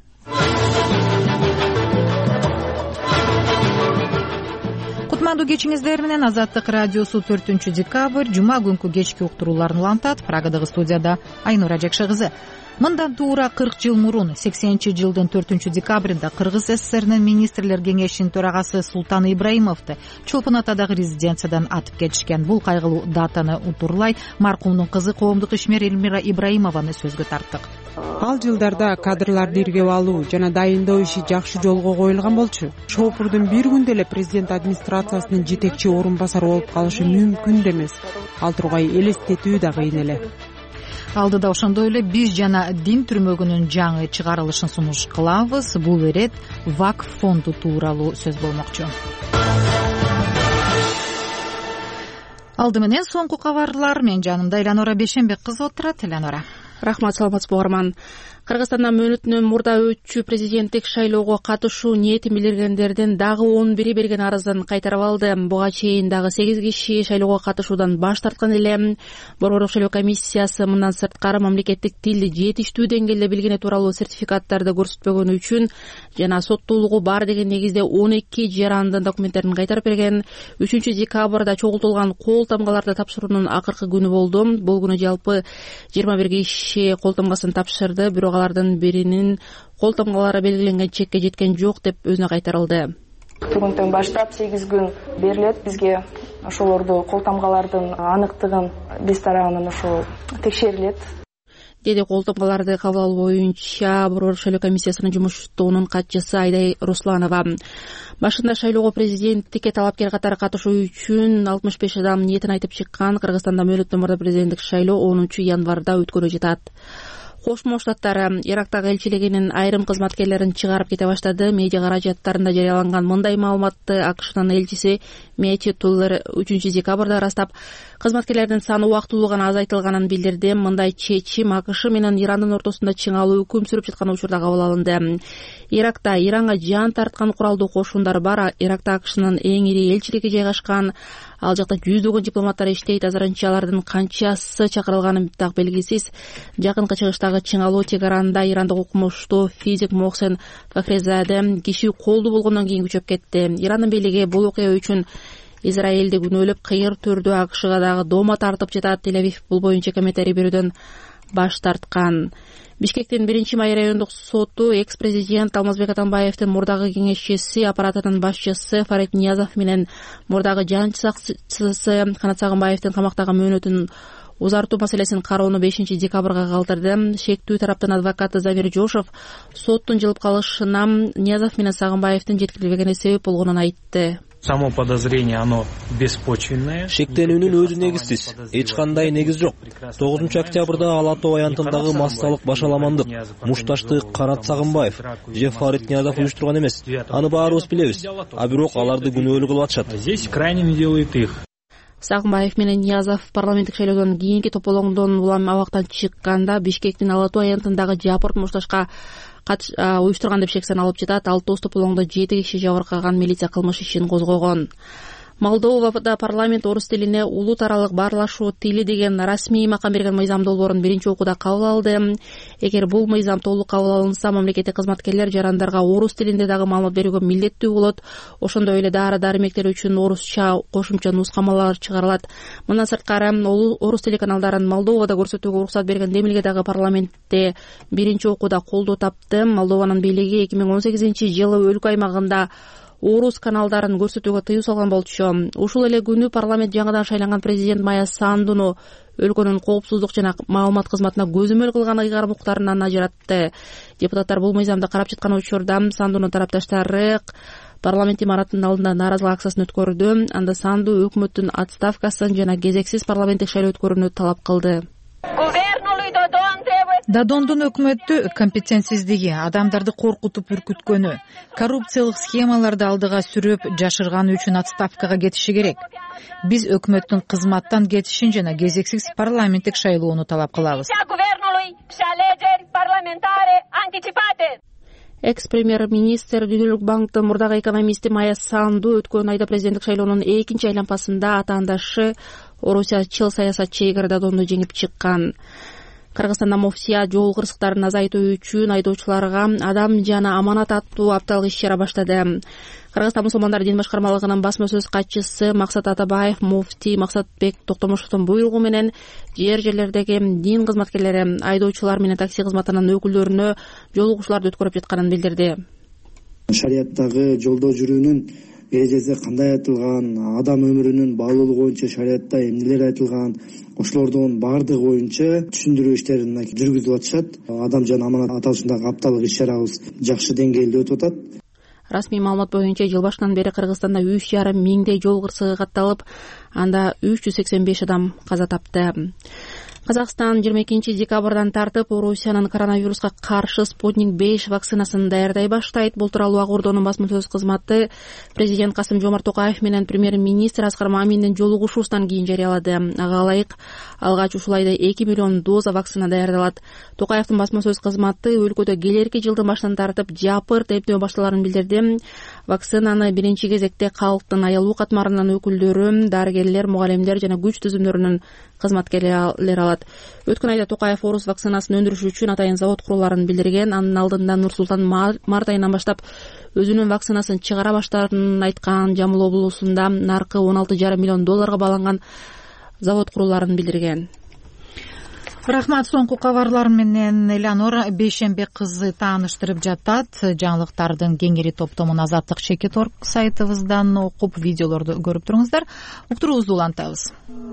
Кутмандуу кечиңиздер менен Азаттык радиосу 4 декабрь жума күнкү кечки уктурууларын улантат. Прагадагы студияда Айнура Жакшы кызы. Мындан туура 40 жыл мурун 80-жылдын 4 декабрында Кыргыз СССРнин министрлер кеңешинин төрагасы Султан Ибраимовду Чолпон Атадагы резиденциядан атып кетишкен. Бул кайгылуу датаны утурлай маркумдун кызы коомдук ишмер Элмира Ибраимованы сөзгө тарттык. Ал жылдарда кадрларды иргеп алуу жана дайындоо иши жакшы жолго коюлган болчу. Шопурдун бир күндө эле президент администрациясынын жетекчи орун басары болуп калышы мүмкүн да эмес. Ал тургай элестетүү да кыйын эле. Алдыда ошондой эле биз жана дин түрмөгүнүн жаңы чыгарылышын сунуш кылабыз. Бул ирет ВАК фонду тууралуу сөз болмокчу. Алды менен соңку кабарлар. Мен жанымда Эланора Бешенбек кызы отурат. Эланора. Рахмат, саламатсызбы угарман. Кыргызстанда мөөнөтүнөн мурда өтчү президенттик шайлоого катышуу ниетин билдиргендердин дагы 11 берген арызын кайтарып алды. Буга чейин дагы 8 киши шайлоого катышуудан баш тарткан эле. Борбордук шайлоо комиссиясы мындан сырткары мамлекеттик тилди жетиштүү деңгээлде билгени тууралуу сертификаттарды көрсөтпөгөнү үчүн жана соттуулугу бар деген негизде 12 жарандын документтерин кайтарып берген. 3 декабрда чогултулган кол тамгаларды тапшыруунун акыркы күнү болду. Бул күнү жалпы 21 киши кол тамгасын тапшырды, бирок алардын биринин кол тамгалары белгиленген чекке жеткен жок деп өзүнө кайтарылды. Бүгүндөн баштап 8 күн берилет бизге. Ошолорду кол тамгалардын аныктыгын биз тарабынан ошол текшерилет. Деди кол тамгаларды кабыл алуу боюнча Борбордук шайлоо комиссиясынын жумуш тобунун катчысы Айдай Русланова. Башында шайлоого президенттикке талапкер катары катышуу үчүн 65 адам ниетин айтып чыккан. Кыргызстанда мөөнөттөн мурда президенттик шайлоо 10 январда өткөнү жатат. Кошмо Штаттары Ирактагы элчилигинин айрым кызматкерлерин чыгарып кете баштады. Медиа каражаттарында жарыяланган мындай маалыматты АКШнын элчиси Мэти Туллер 3 декабрда ырастап, кызматкерлердин саны убактылуу гана азайтылганын билдирди. Мындай чечим АКШ менен Ирандын ортосунда чыңалуу үкүм сүрүп жаткан учурда кабыл алынды. Иракта Иранга жан тарткан куралдуу кошундар бар. Иракта АКШнын эң ири элчилиги жайгашкан. Ал жакта жүздөгөн дипломаттар иштейт. Азырынча алардын канчасы чакырылганы так белгисиз. Жакынкы чыгыштагы чыңалуу Тегаранда ирандык окумуштуу физик Мохсен Фахрезаде киши колду болгондон кийин күчөп кетти. Ирандын бийлиги бул окуя үчүн Израилди күнөөлөп кыйыр түрдүү АКШга дагы дома тартып жатат. Тель-Авив бул боюнча комментарий берүүдөн баш тарткан. Бишкектин 1-май райондук соту экс-президент Алмазбек Атамбаевдин мурдагы кеңешчиси, аппаратынын башчысы Фарид Ниязов менен мурдагы жанчы сакчысы Канат Сагынбаевдин камактагы мөөнөтүн узартуу маселесин кароону 5 декабрга калтырды. Шектүү тараптын адвокаты Замир Жошов соттун жылып калышына Ниязов менен Сагынбаевдин жеткирилбегени себеп болгонун айтты. Само подозрение, оно беспочвенное. Шектенүүнүн өзү негизсиз, эч кандай негиз жок. 9 октябрда Ала Тоо аянтындагы массалык башаламандык, мушташтык Канат Сагынбаев же Фарид Ниязов уюштурган эмес. Аны баарыбыз билебиз. А бирок аларды күнөөлүү кылып атышат. Здесь крайне не делает их. Сагынбаев менен Ниязов парламенттик шайлоодон кийинки тополоңдон улам абактан чыкканда Бишкектин Ала Тоо аянтындагы жапырт мушташка уюштурган деп шексен алып жатат. Ал тополоңдо 7 киши жабыркаган, милиция кылмыш ишин козгогон. Молдовада парламент орус тилине улут аралык баарлашуу тили деген расмий макам берген мыйзам долбоорун 1-окууда кабыл алды. Эгер бул мыйзам толук кабыл алынса, мамлекеттик кызматкерлер жарандарга орус тилинде дагы маалымат берүүгө милдеттүү болот. Ошондой эле дары-дармектер үчүн орусча кошумча нускамалар чыгарылат. Мындан сырткары орус тили каналдарын Молдовада көрсөтүүгө уруксат берген демилге дагы парламентте 1-окууда колдоо тапты. Молдованын бийлиги 2018-жылы өлкө аймагында орус каналдарын көрсөтүүгө тыюу салган болчу. Ушул эле күнү парламент жаңыдан шайланган президент Майя Сандуну өлкөнүн коопсуздук жана маалымат кызматына көзөмөл кылган ыйгарым укуктарынан ажыратты. Депутаттар бул мыйзамды карап жаткан учурда Сандунун тарапташтары парламент имаратынын алдында нааразылык акциясын өткөрдү. Анда Санду өкмөттүн отставкасын жана кезексиз парламенттик шайлоо өткөрүүнү талап кылды. Додондун өкмөттү компетентсиздиги, адамдарды коркутуп үркүткөнү, коррупциялык схемаларды алдыга сүрөп жашырганы үчүн отставкага кетиши керек. Биз өкмөттүн кызматтан кетишин жана кезексиз парламенттик шайлоону талап кылабыз. Экс-премьер-министр Дүнөлүк банктын мурдагы экономисти Майя Санду өткөн айда президенттик шайлоонун экинчи айланпасында атаандашы орусиячыл саясатчы Игорь Додонду жеңип чыккан. Кыргызстанда муфтия жол кырсыктарын азайтуу үчүн айдоочуларга адам жана аманат аттуу апталык иш-чара баштады. Кыргызстан мусулмандар дин башкармалыгынын басма сөз катчысы Максат Атабаев муфтий Максатбек Токтомушевдун буйругу менен жерлердеги дин кызматкерлери айдоочулар менен такси кызматынын өкүлдөрүнө жолугушууларды өткөрүп жатканын билдирди. Шарияттагы жолдо жүрүүнүн эрежеси кандай айтылган, адам өмүрүнүн баалуулугу боюнча шариятта эмнелер айтылган, ошолордун баардыгы боюнча түшүндүрүү иштерин жүргүзүп атышат. Адам жана аманат аталышындагы апталык иш-чарабыз жакшы деңгээлде өтүп атат. Расмий маалымат боюнча жыл башынан бери Кыргызстанда 3,5 миңдей жол кырсыгы катталып, анда 385 адам каза тапты. Казакстан 22 декабрдан тартып Орусиянын коронавируска каршы Спутник 5 вакцинасын даярдай баштайт. Бул тууралуу Ак Ордонун басма сөз кызматы президент Касым-Жомарт Токаев менен премьер-министр Аскар Маминдин жолугушуусунан кийин жарыялады. Ага ылайык алгач ушулайда 2 миллион доза вакцина даярдалат. Токаевдин басма сөз кызматы өлкөдө келерки жылдын башынан тартып жапырт эптөө башталарын билдирди. Вакцинаны биринчи кезекте калктын аялуу катмарынын өкүлдөрү, дарыгерлер, мугалимдер жана күч түзүмдөрүнүн кызматкерлери алат. Өткөн айда Токаев орус вакцинасын өндүрүш үчүн атайын завод куруларын билдирген. Анын алдында Нур-Султан март айынан баштап өзүнүн вакцинасын чыгара баштаарын айткан. Жамбыл облусунда наркы $16,5 миллион бааланган завод куруларын билдирген. Рахмат. Соңку кабарлар менен Элеонора Бейшембе кызы тааныштырып жатат. Жаңылыктардын кеңири топтомун Азаттык Чекит.org сайтыбыздан окуп, видеолорду көрүп туруңуздар. Уктуруубузду улантабыз.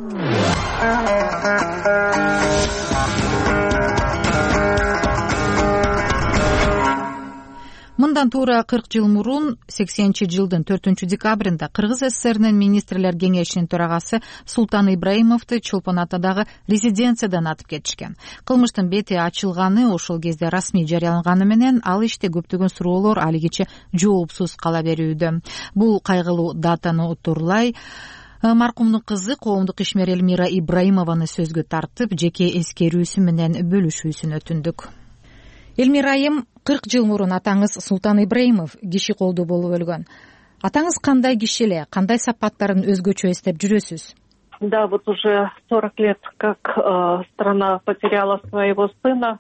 Мындан туура 40 жыл мурун 80-жылдын 4-декабрында Кыргыз СССРнин министрлер кеңешинин төрагасы Султан Ибраимовду Чолпон Атадагы резиденциядан атып кетишкен. Кылмыштын бети ачылганы ошол кезде расмий жарыяланганы менен ал иште көптөгөн суроолор алигиче жоопсуз кала берүүдө. Бул кайгылуу датаны утурлай маркумдун кызы коомдук ишмер Элмира Ибраимованы сөзгө тартып, жеке эскерүүсү менен бөлүшүүсүн өтүндүк. Элмира айым, 40 жыл мурун атаңыз Султан Ибраимов киши колдуу болуп өлгөн. Атаңыз кандай киши эле, кандай сапаттарын өзгөчө эстеп жүрөсүз? Да, вот уже 40 лет, как страна потеряла своего сына,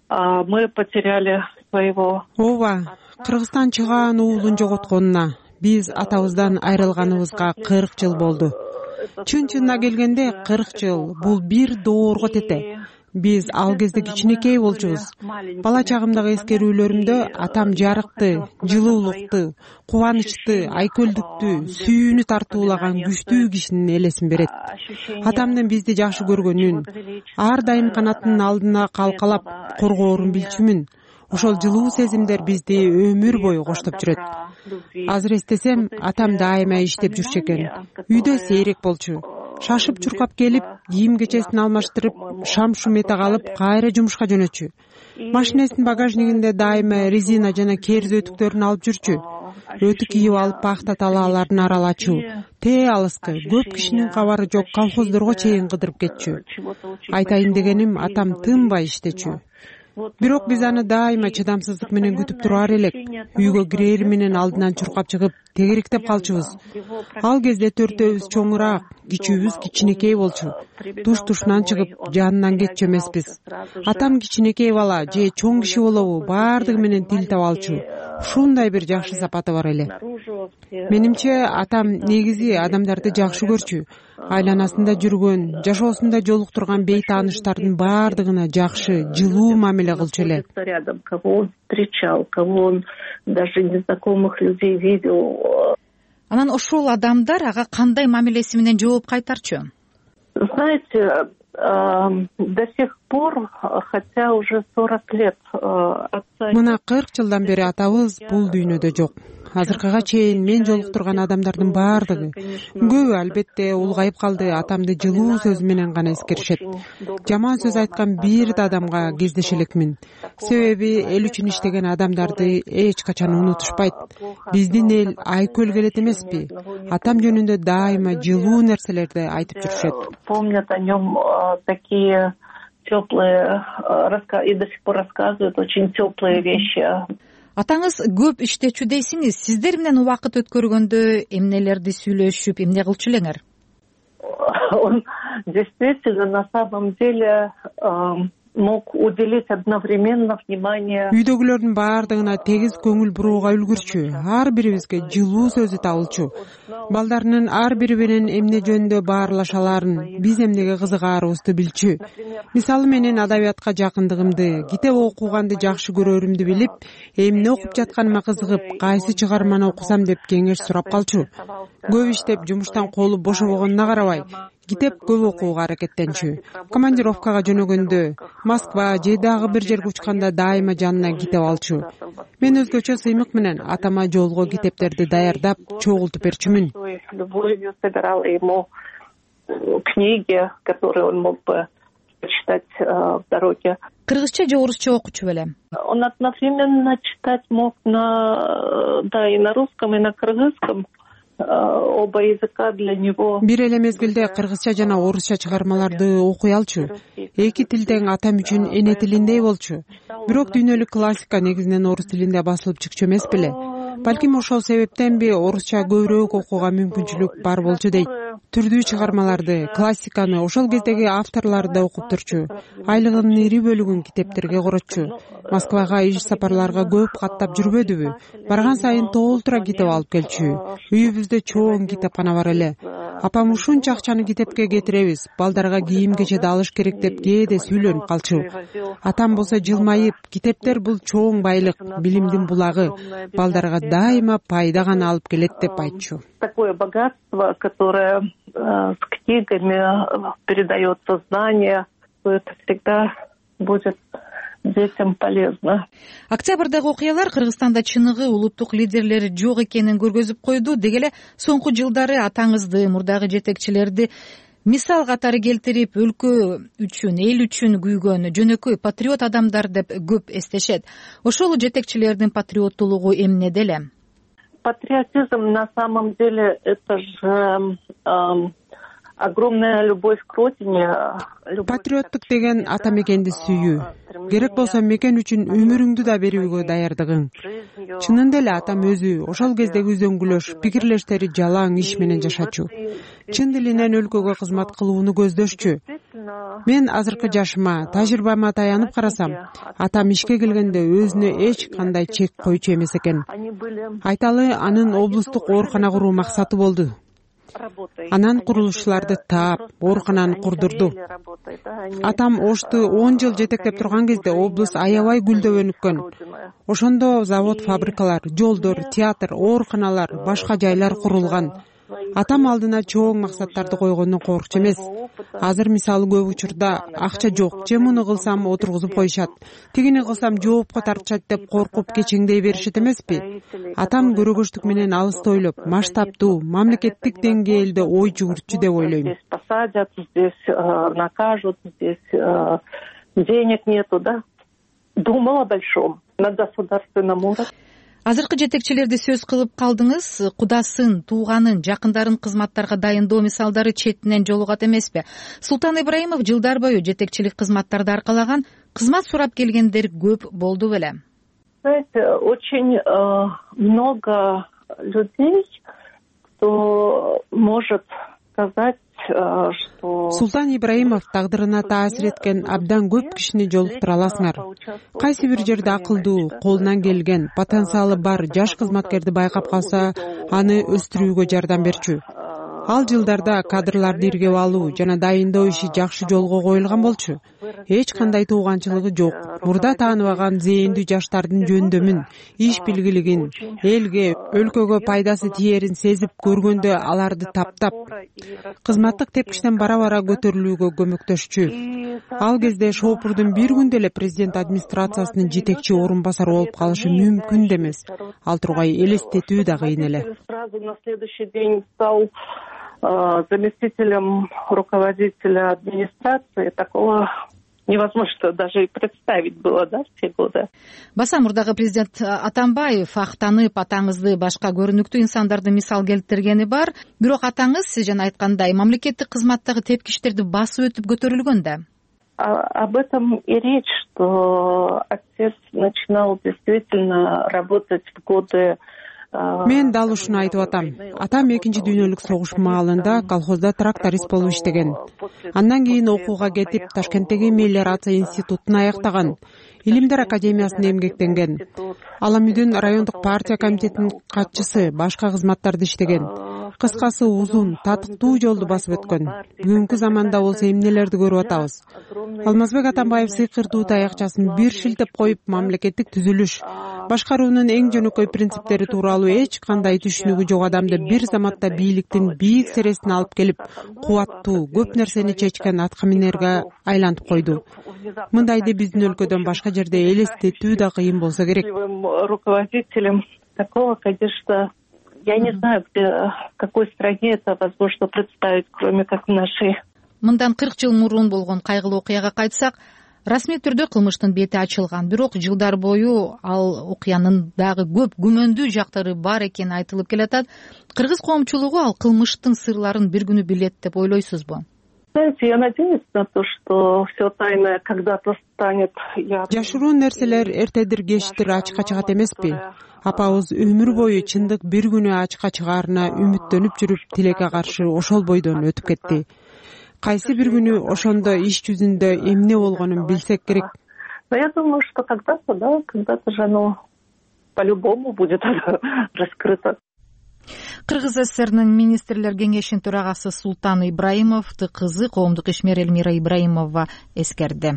мы потеряли своего... Ооба, Кыргызстан чыгаан уулун жоготконуна, биз атабыздан айрылганыбызга 40 жыл болду. Чын-чынына келгенде 40 жыл бул бир доорго тете. Биз ал кезде кичинекей болчубуз. Бала чагымдагы эскерүүлөрүмдө атам жарыкты, жылуулукту, кубанычты, айкөлдүктү, сүйүүнү тартуулаган күчтүү кишинин элесин берет. Атамдын бизди жакшы көргөнүн, ар дайым канатынын алдына калкалап коргоорун билчүмүн. Ошол жылуу сезимдер бизди өмүр бою коштоп жүрөт. Азыр эстесем, атам дайыма иштеп жүрчү экен. Үйдө сейрек болчу. Шашып чуркап келип, кийим кечесин алмаштырып, шам-шум эте калып, кайра жумушка жөнөчү. Машинесинин багажнигинде дайыма резина жана керз өтүктөрүн алып жүрчү. Өтүк кийип алып пахта талааларын аралачу. Алыскы, көп кишинин кабары жок колхоздорго чейин кыдырып кетчү. Айтайын дегеним, атам тынбай иштечү. Бирок биз аны дайыма чыдамсыздык менен күтүп турар элек. Үйгө кирери менен алдынан чуркап чыгып, тегеректеп калчубуз. Ал кезде төртөөбүз чоңураак, кичүүбүз кичинекей болчу. Туш-тушунан чыгып, жанынан кетчү эмеспиз. Атам кичинекей бала же чоң киши болобу, баардыгы менен тил таба алчу. Ушундай бир жакшы сапаты бар эле. Менимче, атам негизи адамдарды жакшы көрчү. Айланасында жүргөн, жашоосунда жолуктурган бейтааныштардын баардыгына жакшы, жылуу мамиле кылчу эле. Кого он встречал, кого он даже незнакомых людей видел. Анан ошол адамдар ага кандай мамилеси менен жооп кайтарчу? Знаете, до сих пор, хотя уже 40 лет отца... Мына 40 жылдан бери атабыз бул дүйнөдө жок. Азыркыга чейин мен жолуктурган адамдардын баардыгы, көбү албетте улгайып калды, атамды жылуу сөз менен гана эскеришет. Жаман сөз айткан бир да адамга кездеше элекмин. Себеби эл үчүн иштеген адамдарды эч качан унутушпайт. Биздин эл айкөл келет эмеспи? Атам жөнүндө дайыма жылуу нерселерди айтып жүрүшөт. Помнят о нем такие теплые и до сих пор рассказывают очень теплые вещи. Атаңыз көп иштечү дейсиңиз. Сиздер менен убакыт өткөргөндө эмнелерди сүйлөшүп, эмне кылчу элеңер? Он действительно, на самом деле, мог уделить одновременно внимание. Үйдөгүлөрдүн баардыгына тегиз көңүл бурууга үлгүрчү, ар бирибизге жылуу сөзү табылчу. Балдарынын ар бири менен эмне жөнүндө баарлашаларын, биз эмнеге кызыгаарыбызды билчү. Мисалы менен адабиятка жакындыгымды, китеп окуганды жакшы көрөрүмдү билип, эмне окуп жатканыма кызыгып, кайсы чыгарманы окусам деп кеңеш сурап калчу. Көп иштеп жумуштан колу бошобогонуна карабай, китеп көп окууга аракеттенчү. Командировкага жөнөгөндө, Москва же дагы бир жерге учканда дайыма жанына китеп алчу. Мен өзгөчө сыймык менен атама жолго китептерди даярдап, чогултуп берчүмүн. Любовью собирала ему книги, которые он мог бы почитать в дороге. Кыргызча же орусча окучу беле? Он одновременно читать мог и на русском, и на кыргызском. Оба языка для него. Бир эле мезгилде кыргызча жана орусча чыгармаларды окуй алчу. Эки тил тең атам үчүн эне тилиндей болчу. Бирок дүйнөлүк классика негизинен орус тилинде басылып чыкчу эмес беле. Балким ошол себептенби орусча көбүрөөк окууга мүмкүнчүлүк бар болчу дейт. Түрдүү чыгармаларды, классиканы ошол кездеги авторлор да окуп турчу. Айлыгынын ири бөлүгүн китептерге коротчу. Москвага иш сапарларга көп каттап жүрбөдүбү? Барган сайын толтура китеп алып келчү. Үйүбүздө чоң китепкана бар эле. Апам ушунча акчаны китепке кетиребиз, балдарга кийим кечеди алыш керек деп кээде сүйлөнүп калчу. Атам болсо жылмайып, китептер бул чоң байлык, билимдин булагы, балдарга дайыма пайда гана алып келет деп айтчу. Такое богатство, которое с книгами передается знание, это всегда будет детям полезно. Октябрдагы окуялар Кыргызстанда чыныгы улуттук лидерлери жок экенин көргөзүп койду. Деги эле соңку жылдары атаңызды, мурдагы жетекчилерди мисал катары келтирип, өлкө үчүн, эл үчүн күйгөн жөнөкөй патриот адамдар деп көп эстешет. Ошол жетекчилердин патриоттуулугу эмнеде эле? Патриотизм на самом деле это же огромная любовь к родине. Патриоттук деген ата мекенди сүйүү. Керек болсо мекен үчүн өмүрүңдү да берүүгө даярдыгың. Чынында эле атам өзү ошол кездеги үзөңгүлөш, пикирлештери жалаң иш менен жашачу. Чын дилинен өлкөгө кызмат кылууну көздөшчү. Мен азыркы жашыма, тажрыйбама таянып карасам, атам ишке келгенде өзүнө эч кандай чек койчу эмес экен. Айталы, анын облустук оорукана куруу максаты болду. Анан курулушчуларды таап, оорукананы курдурду. Атам Ошту 10 жыл жетектеп турган кезде облус аябай гүлдөп өнүккөн. Ошондо завод, фабрикалар, жолдор, театр, ооруканалар, башка жайлар курулган. Атам алдына чоң максаттарды койгондон коркчу эмес. Азыр мисалы көп учурда акча жок, же муну кылсам отургузуп коюшат, тигини кылсам жоопко тартышат деп коркуп кечеңдей беришет эмеспи? Атам көрөгөчтүк менен алысты ойлоп, масштабдуу, мамлекеттик деңгээлде ой жүгүртчү деп ойлойм. Здесь посадят, здесь накажут, здесь денег нету, да? Думал о большом, на государственном уровне. Азыркы жетекчилерди сөз кылып калдыңыз. Кудасын, тууганын, жакындарын кызматтарга дайындоо мисалдары четинен жолугат эмеспи? Султан Ибраимов жылдар бою жетекчилик кызматтарды аркалаган, кызмат сурап келгендер көп болду беле? Знаете, очень много людей, кто может сказать, что... Султан Ибраимов тагдырына таасир эткен абдан көп кишини жолуктура аласыңар. Кайсы бир жерде акылдуу, колунан келген, потенциалы бар жаш кызматкерди байкап калса, аны өстүрүүгө жардам берчү. Ал жылдарда кадрларды иргеп алуу жана дайындоо иши жакшы жолго коюлган болчу. Эч кандай тууганчылыгы жок. Мурда тааныбаган зээндүү жаштардын жөндөмүн, иш билгилигин, элге, өлкөгө пайдасы тиерин сезип көргөндө аларды таптап, кызматтык тепкичтен бара-бара көтөрүлүүгө көмөктөшчү. Ал кезде Шоопурдун бир күндө эле президент администрациясынын жетекчи орун басары болуп калышы мүмкүн да эмес. Ал тургай элестетүү да кыйын эле. На следующий день стал заместителем руководителя администрации. Такого невозможно даже и представить было, да, в те годы. Баса мурдагы президент Атамбаев актанып атаңызды башка көрүнүктүү инсандарды мисал келтиргени бар. Бирок атаңыз сиз жана айткандай мамлекеттик кызматтагы тепкичтерди басып өтүп көтөрүлгөн да. Об этом и речь, что отец начинал действительно работать в годы мен дал ушуну айтып атам. Атам Экинчи дүйнөлүк согуш маалында колхозда тракторист болуп иштеген. Андан кийин окууга кетип, Ташкенттеги мелиорация институтун аяктаган. Илимдер академиясында эмгектенген. Ал Амүдүн райондук партия комитетинин катчысы, башка кызматтарды иштеген. Кыскасы узун, татыктуу жолду басып өткөн. Бүгүнкү заманда болсо эмнелерди көрүп атабыз. Алмазбек Атамбаев сыйкырдуу таякчасын бир шилтеп коюп, мамлекеттик түзүлүш, башкаруунун эң жөнөкөй принциптери тууралуу эч кандай түшүнүгү жок адамды бир заматта бийликтин бийик сересине алып келип, кубаттуу, көп нерсени чечкен аткаминерге айлантып койду. Мындайды биздин өлкөдөн башка жерде элестетүү да кыйын болсо керек. Руководителем такого, конечно, я не знаю, в какой стране это возможно представить, кроме как в нашей. Мындан 40 жыл мурун болгон кайгылуу окуяга кайтсак, расмий түрдө кылмыштын бети ачылган. Бирок жылдар бою ал окуянын дагы көп күмөндүү жактары бар экени айтылып келатат. Кыргыз коомчулугу ал кылмыштын сырларын бир күнү билет деп ойлойсузбу? Знаете, я надеюсь на то, что все тайное когда-то станет явным. Жашыруу нерселер эртедир кечтир ачыкка чыгат эмеспи? Апабыз өмүр бою чындык бир күнү ачыкка чыгаарына үмүттөнүп жүрүп, тилекке каршы ошол бойдон өтүп кетти. Кайсы бир күнү ошондо иш жүзүндө эмне болгонун билсек керек. Но я думаю, что когда-то же оно по-любому будет раскрыто. Кыргыз ССРнын министрлер кеңешинин төрагасы Султан Ибраимовду кызы коомдук ишмер Элмира Ибраимова эскерди.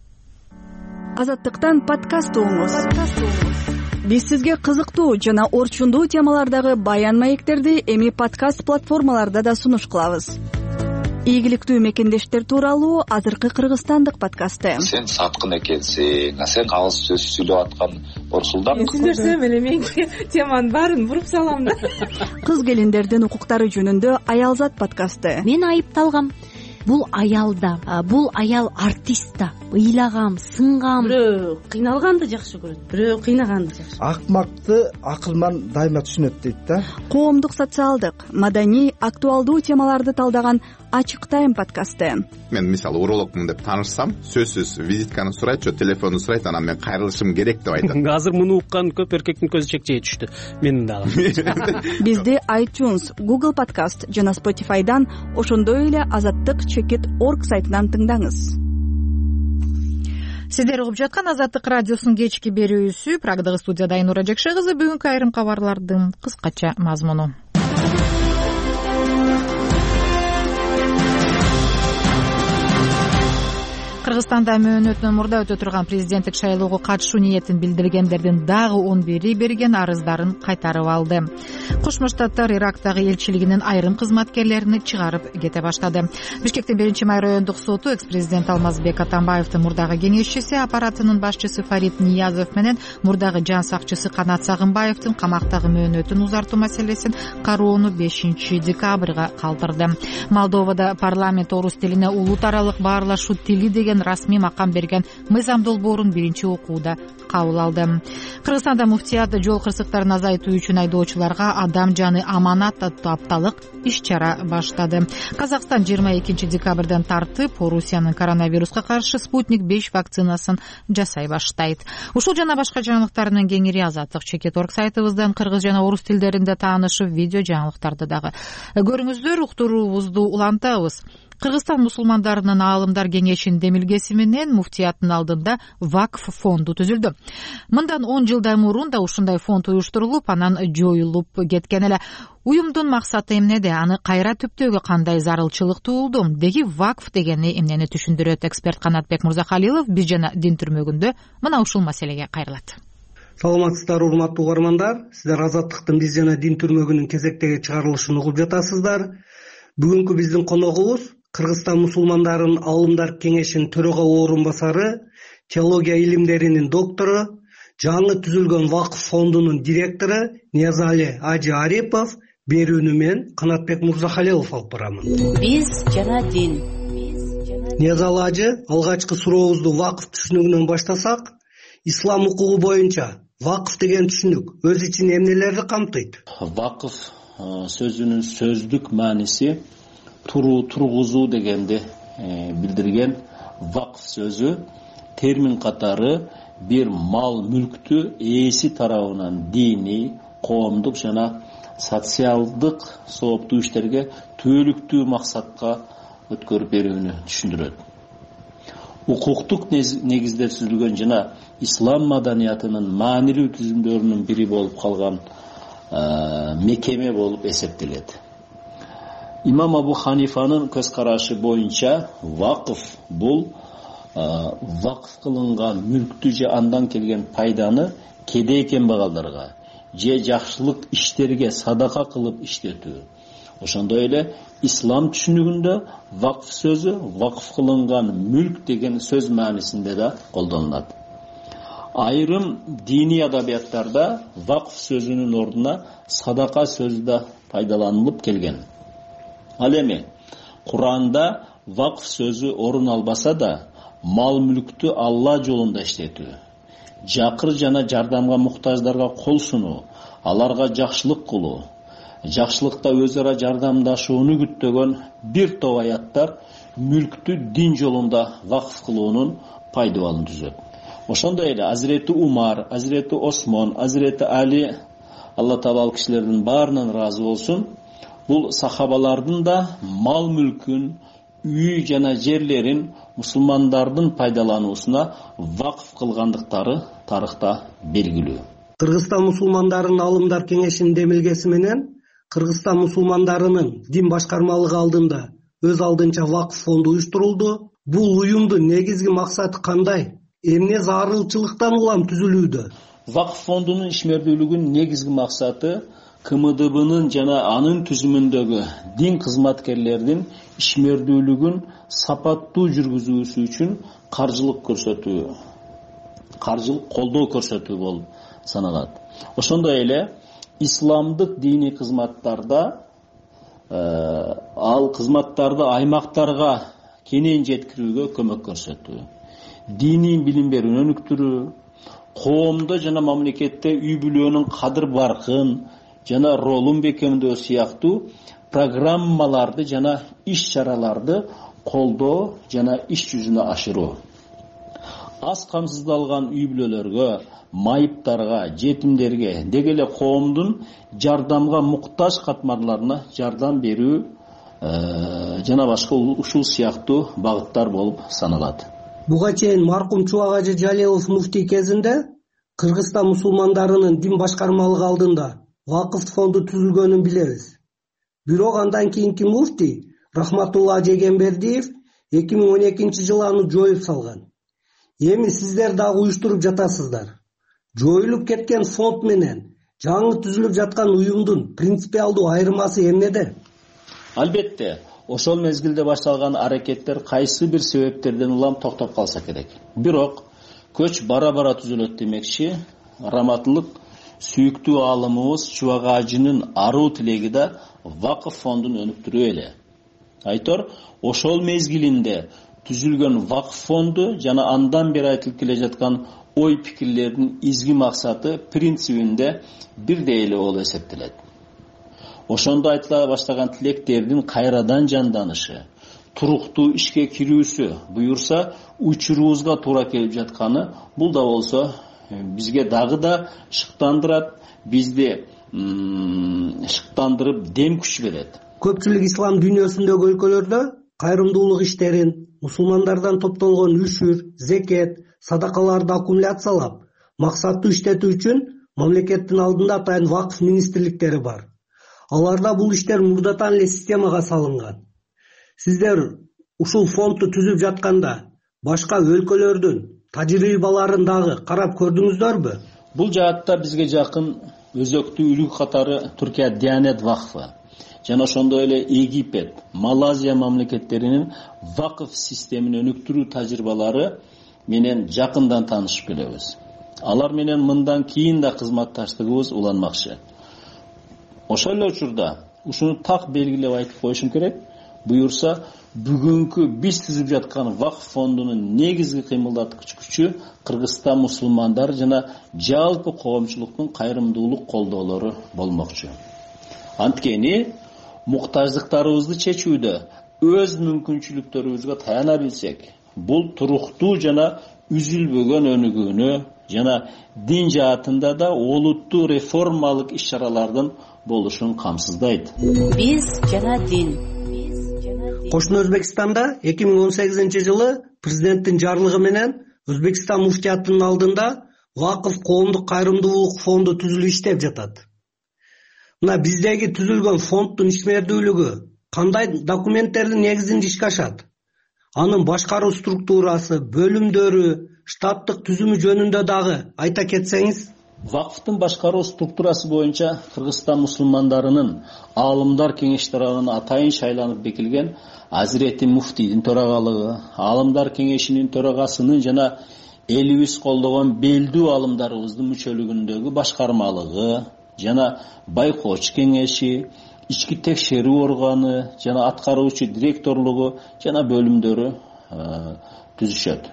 Азаттыктан подкаст угуңуз. Биз сизге кызыктуу жана орчундуу темалардагы баян маектерди эми подкаст платформаларда да сунуш кылабыз. Ийгиликтүү мекендештер тууралуу азыркы кыргызстандык подкасты. Сен саткын экенсиң, сен калыс сөз сүйлөп аткан Орсулдан. Сүйлөсөм эле мен теманын баарын буруп салам да. Кыз келиндердин укуктары жөнүндө Аялзат подкасты. Мен айыпталгам. Бул аялда, бул аял артист да. Ыйлагам, сынгам. Бирөө кыйналганды жакшы көрөт, бирөө кыйнаганды жакшы. Акмакты акылман дайыма түшүнөт дейт да. Коомдук социалдык, маданий, актуалдуу темаларды талдаган Ачык тайм подкасты. Мен мисалы урологмун деп таанышсам, сөзсүз визитканы сурайт, же телефонду сурайт, анан мен кайрылышым керек деп айтат. Азыр муну уккан көп эркектин көзү чекчейе түштү. Менин дагы. Бизди iTunes, Google Podcast жана Spotify'дан, ошондой эле azattik.org сайтынан тыңдаңыз. Сиздер угуп жаткан Азаттык радиосунун кечки берүүсү. Прагдагы студияда Айнура Жекше кызы. Бүгүнкү айрым кабарлардын кыскача мазмуну. Кыргызстанда мөөнөтүнөн мурда өтө турган президенттик шайлоого катышуу ниетин билдиргендердин дагы 11 берген арыздарын кайтарып алды. Кошмо Штаттар Ирактагы элчилигинин айрым кызматкерлерин чыгарып кете баштады. Бишкектин 1-май райондук соту экс-президент Алмазбек Атамбаевдин мурдагы кеңешчиси, аппаратынын башчысы Фарид Ниязов менен мурдагы жан сакчысы Канат Сагынбаевдин камактагы мөөнөтүн узартуу маселесин кароону 5 декабрга калтырды. Молдовада парламент орус тилине улут аралык баарлашуу тили деген расмий макам берген мыйзам долбоорун биринчи окууда кабыл алды. Кыргызстанда муфтият жол кырсыктарын азайтуу үчүн айдоочуларга адам жаны аманат аттуу апталык иш-чара баштады. Казакстан 22 декабрдан тартып Орусиянын коронавируска каршы Спутник 5 вакцинасын жасай баштайт. Ушул жана башка жаңылыктардын кеңири azattik.org сайтыбыздан кыргыз жана орус тилдеринде таанышып, видео жаңылыктарды дагы көрүңүздөр. Уктуруубузду улантабыз. Кыргызстан мусулмандарынын аалымдар кеңешинин демилгеси менен муфтияттын алдында вакф фонду түзүлдү. Мындан 10 жылдай мурун да ушундай фонд уюштурулуп, анан жоюлуп кеткен эле. Уюмдун максаты эмнеде? Аны кайра түптөөгө кандай зарылчылык туулду? Деги вакф дегени эмнени түшүндүрөт? Эксперт Канатбек Мурзахалилов биз жана дин түрмөгүндө мына ушул маселеге кайрылат. Саламатсыздар, урматтуу угармандар. Сиздер Азаттыктын биз жана дин түрмөгүнүн кезектеги чыгарылышын угуп жатасыздар. Бүгүнкү биздин коногубуз Кыргызстан мусулмандарынын аалымдар кеңешинин төрага орун басары, теология илимдеринин доктору, жаңы түзүлгөн вакф фондунун директору Ниязали Ажы Арипов. Берүүнү мен Канатбек Мурзахалилов алып барамын. Биз жана дин. Ниязали Ажы, алгачкы сурообузду вакф түшүнүгүнөн баштасак, ислам укугу боюнча вакф деген түшүнүк өз ичине эмнелерди камтыйт? Вакф сөзүнүн сөздүк мааниси тургузуу дегенди билдирген. Вакф сөзү термин катары бир мал мүлктү ээси тарабынан дини, коомдук жана социалдык сооптуу иштерге түбөлүктүү максатка өткөрүп берүүнү түшүндүрөт. Укуктук негизде түзүлгөн жана ислам маданиятынын маанилүү түзүмдөрүнүн бири болуп калган мекеме болуп эсептелет. Имам Абу Ханифанын көз карашы боюнча вакыф бул вакыф кылынган мүлктү же андан келген пайданы кедей кембагалдарга же жакшылык иштерге садака кылып иштетүү. Ошондой эле ислам түшүнүгүндө вакф сөзү вакф кылынган мүлк деген сөз маанисинде да колдонулат. Айрым диний адабияттарда вакф сөзүнүн ордуна садака сөзү да пайдаланылып келген. Ал эми Куранда вакф сөзү орун албаса да, мал мүлктү Алла жолунда иштетүү, жакыр жана жардамга муктаждарга кол сунуу, аларга жакшылык кылуу, жакшылыкта өз ара жардамдашууну күттөгөн бир топ аяттар мүлктү дин жолунда вакф кылуунун пайдабалын түзөт. Ошондой эле Азирети Умар, Азирети Осмон, Азирети Али, Алла Таала ал кишилердин баарынан ыраазы болсун, бул сахабалардын да мал мүлкүн, үй жана жерлерин мусулмандардын пайдалануусуна вакф кылгандыктары тарыхта белгилүү. Кыргызстан мусулмандарынын алымдар кеңешинин демилгеси менен Кыргызстан мусулмандарынын дин башкармалыгы алдында өз алдынча вакф фонду уюштурулду. Бул уюмдун негизги максаты кандай? Эмне зарылчылыктан улам түзүлүүдө? Вакф фондунун ишмердүүлүгүнүн негизги максаты КМДБнын жана анын түзүмүндөгү дин кызматкерлердин ишмердүүлүгүн сапаттуу жүргүзүүсү үчүн каржылык колдоо көрсөтүү болуп саналат. Ошондой эле исламдык диний кызматтарда ал кызматтарды аймактарга кенен жеткирүүгө көмөк көрсөтүү, диний билим берүүнү өнүктүрүү, коомдо жана мамлекетте үй бүлөнүн кадыр баркын жана ролун бекемдөө сыяктуу программаларды жана иш чараларды колдоо жана иш жүзүнө ашыруу. Аз камсыздалган үй бүлөлөргө, майыптарга, жетимдерге, деги эле коомдун жардамга муктаж катмарларына жардам берүү жана башка ушул сыяктуу багыттар болуп саналат. Буга чейин маркум Чубак Ажы Жалилов муфтий кезинде Кыргызстан мусулмандарынын дин башкармалыгы алдында вакыф фонду түзүлгөнүн билебиз. Бирок андан кийинки муфтий Рахматулла Жегенбердиев 2012-жылы аны жоюп салган. Эми сиздер дагы уюштуруп жатасыздар. Жоюлуп кеткен фонд менен жаңы түзүлүп жаткан уюмдун принципиалдуу айырмасы эмнеде? Албетте, ошол мезгилде башталган аракеттер кайсы бир себептерден улам токтоп калса керек. Бирок көч бара-бара түзүлөт демекчи, раматылык сүйүктүү аалымыбыз Чубак Ажынын аруу тилеги да вакыф фондун өнүктүрүү эле. Айтор, ошол мезгилинде түзүлгөн вакыф фонду жана андан бери айтылып келе жаткан ой пикирлердин изги максаты принцибинде бирдей эле болуп эсептелет. Ошондо айтыла баштаган тилектердин кайрадан жанданышы, туруктуу ишке кирүүсү буюрса учурубузга туура келип жатканы, бул да болсо бизге дагы да шыктандырат, бизди шыктандырып дем күч берет. Көпчүлүк ислам дүйнөсүндөгү өлкөлөрдө кайрымдуулук иштерин, мусулмандардан топтолгон үшүр, зекет, садакаларды аккумуляциялап, максаттуу иштетүү үчүн мамлекеттин алдында атайын вакф министрликтери бар. Аларда бул иштер мурдатан эле системага салынган. Сиздер ушул фондду түзүп жатканда башка өлкөлөрдүн тажрыйбаларын дагы карап көрдүңүздөрбү? Бул жаатта бизге жакын өзөктүү үлгү катары Түркия Диянет вакфы жана ошондой эле Египет, Малайзия мамлекеттеринин вакф системин өнүктүрүү тажрыйбалары менен жакындан таанышып келебиз. Алар менен мындан кийин да кызматташтыгыбыз уланмакчы. Ошол эле учурда ушуну так белгилеп айтып коюшум керек. Буюрса, бүгүнкү биз түзүп жаткан вакф фондунун негизги кыймылдаткыч күчү Кыргызстан мусулмандары жана жалпы коомчулуктун кайрымдуулук колдоолору болмокчу. Анткени муктаждыктарыбызды чечүүдө өз мүмкүнчүлүктөрүбүзгө таяна билсек, бул туруктуу жана үзүлбөгөн өнүгүүнү жана дин жаатында да олуттуу реформалык иш-чаралардын болушун камсыздайт. Биз жана дин. Кошуна Өзбекстанда 2018-жылы президенттин жарлыгы менен Өзбекстан муфтиятынын алдында Вакыф коомдук кайрымдуулук фонду түзүлүп иштеп жатат. Мына биздеги түзүлгөн фонддун ишмердүүлүгү кандай документтердин негизинде ишке ашат? Анын башкаруу структурасы, бөлүмдөрү, штаттык түзүмү жөнүндө дагы айта кетсеңиз. Вакфтын башкаруу структурасы боюнча Кыргызстан мусулмандарынын аалымдар кеңештеринин атайын шайланып бекилген Азирети муфтийдин төрагалыгы, аалымдар кеңешинин төрагасынын жана элибиз колдогон белдүү аалымдарыбыздын мүчөлүгүндөгү башкармалыгы жана байкоочу кеңеши, ички текшерүү органы жана аткаруучу директорлугу жана бөлүмдөрү түзүшөт.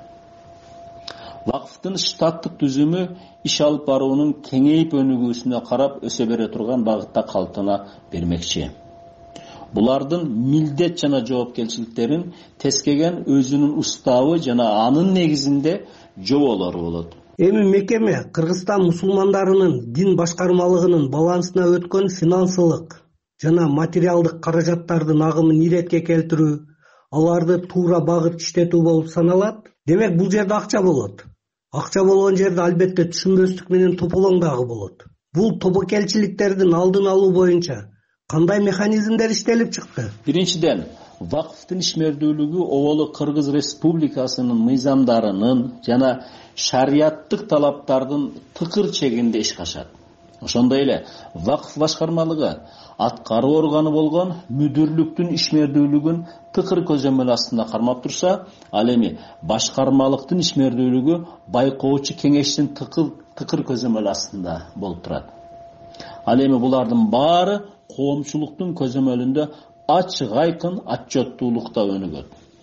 Вакфтын штаттык түзүмү иш алып баруунун кеңейип өнүгүүсүнө карап өсө бере турган багытта калыптана бермекчи. Булардын милдет жана жоопкерчиликтерин тескеген өзүнүн уставы жана анын негизинде жоболору болот. Эми мекеме Кыргызстан мусулмандарынын дин башкармалыгынын балансына өткөн финансылык жана материалдык каражаттардын агымын иретке келтирүү, аларды туура багыт иштетүү болуп саналат. Демек бул жерде акча болот. Акча болгон жерде албетте түшүнбөстүк менен тополоң дагы болот. Бул тобокелчиликтердин алдын алуу боюнча кандай механизмдер иштелип чыкты? Биринчиден, вакфтын ишмердүүлүгү оболу Кыргыз Республикасынын мыйзамдарынын жана шарияттык талаптардын тыкыр чегинде ишке ашат. Ошондой эле вакф башкармалыгы аткаруу органы болгон мүдүрлүктүн ишмердүүлүгүн тыкыр көзөмөл астында кармап турса, ал эми башкармалыктын ишмердүүлүгү байкоочу кеңештин тыкыр көзөмөл астында болуп турат. Ал эми булардын баары коомчулуктун көзөмөлүндө ачык айкын отчеттуулукта өнүгөт.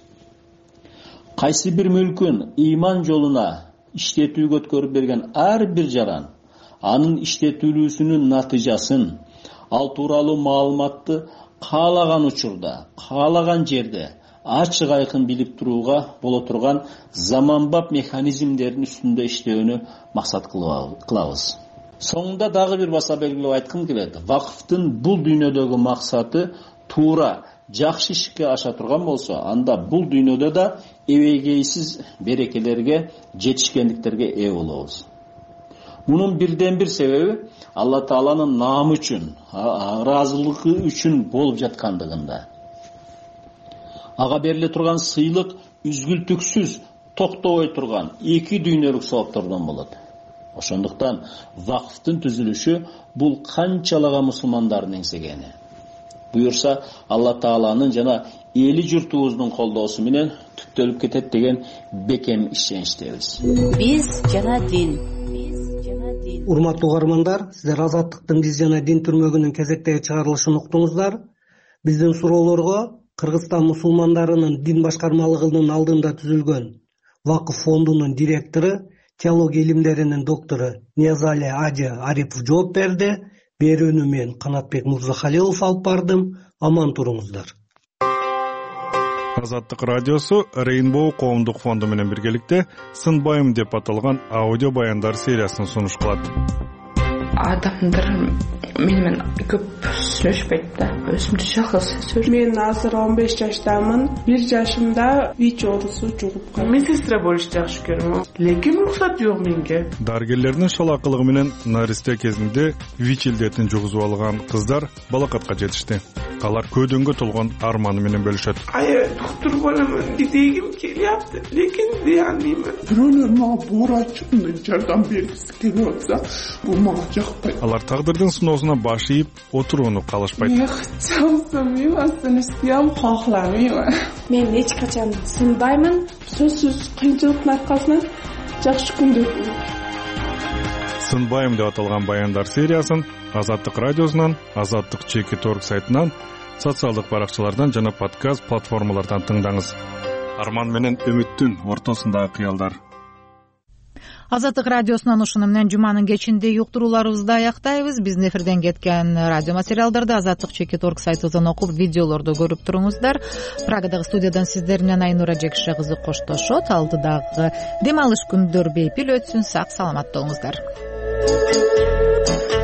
Кайсы бир мүлкүн ыйман жолуна иштетүүгө өткөрүп берген ар бир жаран анын иштетүүлүүсүнүн натыйжасын, ал тууралуу маалыматты каалаган учурда, каалаган жерде ачык айкын билип турууга боло турган заманбап механизмдердин үстүндө иштөөнү максат кылабыз. Соңунда дагы бир баса белгилеп айткым келет. Вакфтын бул дүйнөдөгү максаты туура жакшы ишке аша турган болсо, анда бул дүйнөдө да эбегейсиз берекелерге, жетишкендиктерге ээ болобуз. Мунун бирден бир себеби Алла Тааланын наамы үчүн, ыраазылыгы үчүн болуп жаткандыгында. Ага бериле турган сыйлык үзгүлтүксүз токтобой турган эки дүйнөлүк сабаптордон болот. Ошондуктан вакфтын түзүлүшү бул канчалаган мусулмандардын эңсегени. Буюрса, Алла Тааланын жана эли журтубуздун колдоосу менен түптөлүп кетет деген бекем ишеничтебиз. Биз жана дин. Урматтуу угармандар, сиздер Азаттыктын Биз жана дин түрмөгүнүн кезектеги чыгарылышын уктуңуздар. Биздин суроолорго Кыргызстан мусулмандарынын дин башкармалыгынын алдында түзүлгөн Вакыф фондунун директору, теология илимдеринин доктору Ниязали Ажы Арипов жооп берди. Берүүнү мен Канатбек Мурзахалилов алып бардым. Аман туруңуздар. Азаттык радиосу Rainbow коомдук фонду менен биргеликте Сынбайым деп аталган аудио баяндар сериясын сунуш кылат. Адамдар менен көп сүйлөшпөйт да. Өзүмдү жалгыз сүйлөшөм. Мен азыр 15 жаштамын. 1 жашымда ВИЧ оорусу жугуп калды. Медсестра болушту жакшы көрөм. Лекин уруксат жок менге. Дарыгерлердин шалакылыгы менен наристе кезинде ВИЧ илдетин жугузуп алган кыздар балакатка жетишти. Алар көдөнгө толгон арманы менен бөлүшөт. Доктор боломун дегим келипти, лекин дей албайм. Бирөөлөр мага буурачымын жардам бергиси келип атса, бул мага жакпайт. Алар тагдырдын сыноосуна баш ийип, отурууну каалашпайт. Чамсамайм, астанышты кахламайм. Мен эч качан сынбаймын. Сөзсүз кыйынчылыктын аркасынан жакшы күндөр болот. Сынбайым деп аталган баяндар сериясын Азаттык радиосунан, Азаттык ЧК.орг сайтынан, социалдык баракчалардан жана подкаст платформалардан тыңдаңыз. Арман менен үмүттүн ортосундагы кыялдар. Азаттык радиосунан ушуну менен жуманын кечинде уктурууларыбызды аяктайбыз. Биздин эфирден кеткен радио материалдарды azattik.org сайтыбыздан окуп, видеолорду көрүп туруңуздар. Прагадагы студиядан сиздер менен Айнура Жекше кызы коштошот. Алдыдагы дем алыш күндөр бейпил өтсүн. Сак саламат болуңуздар.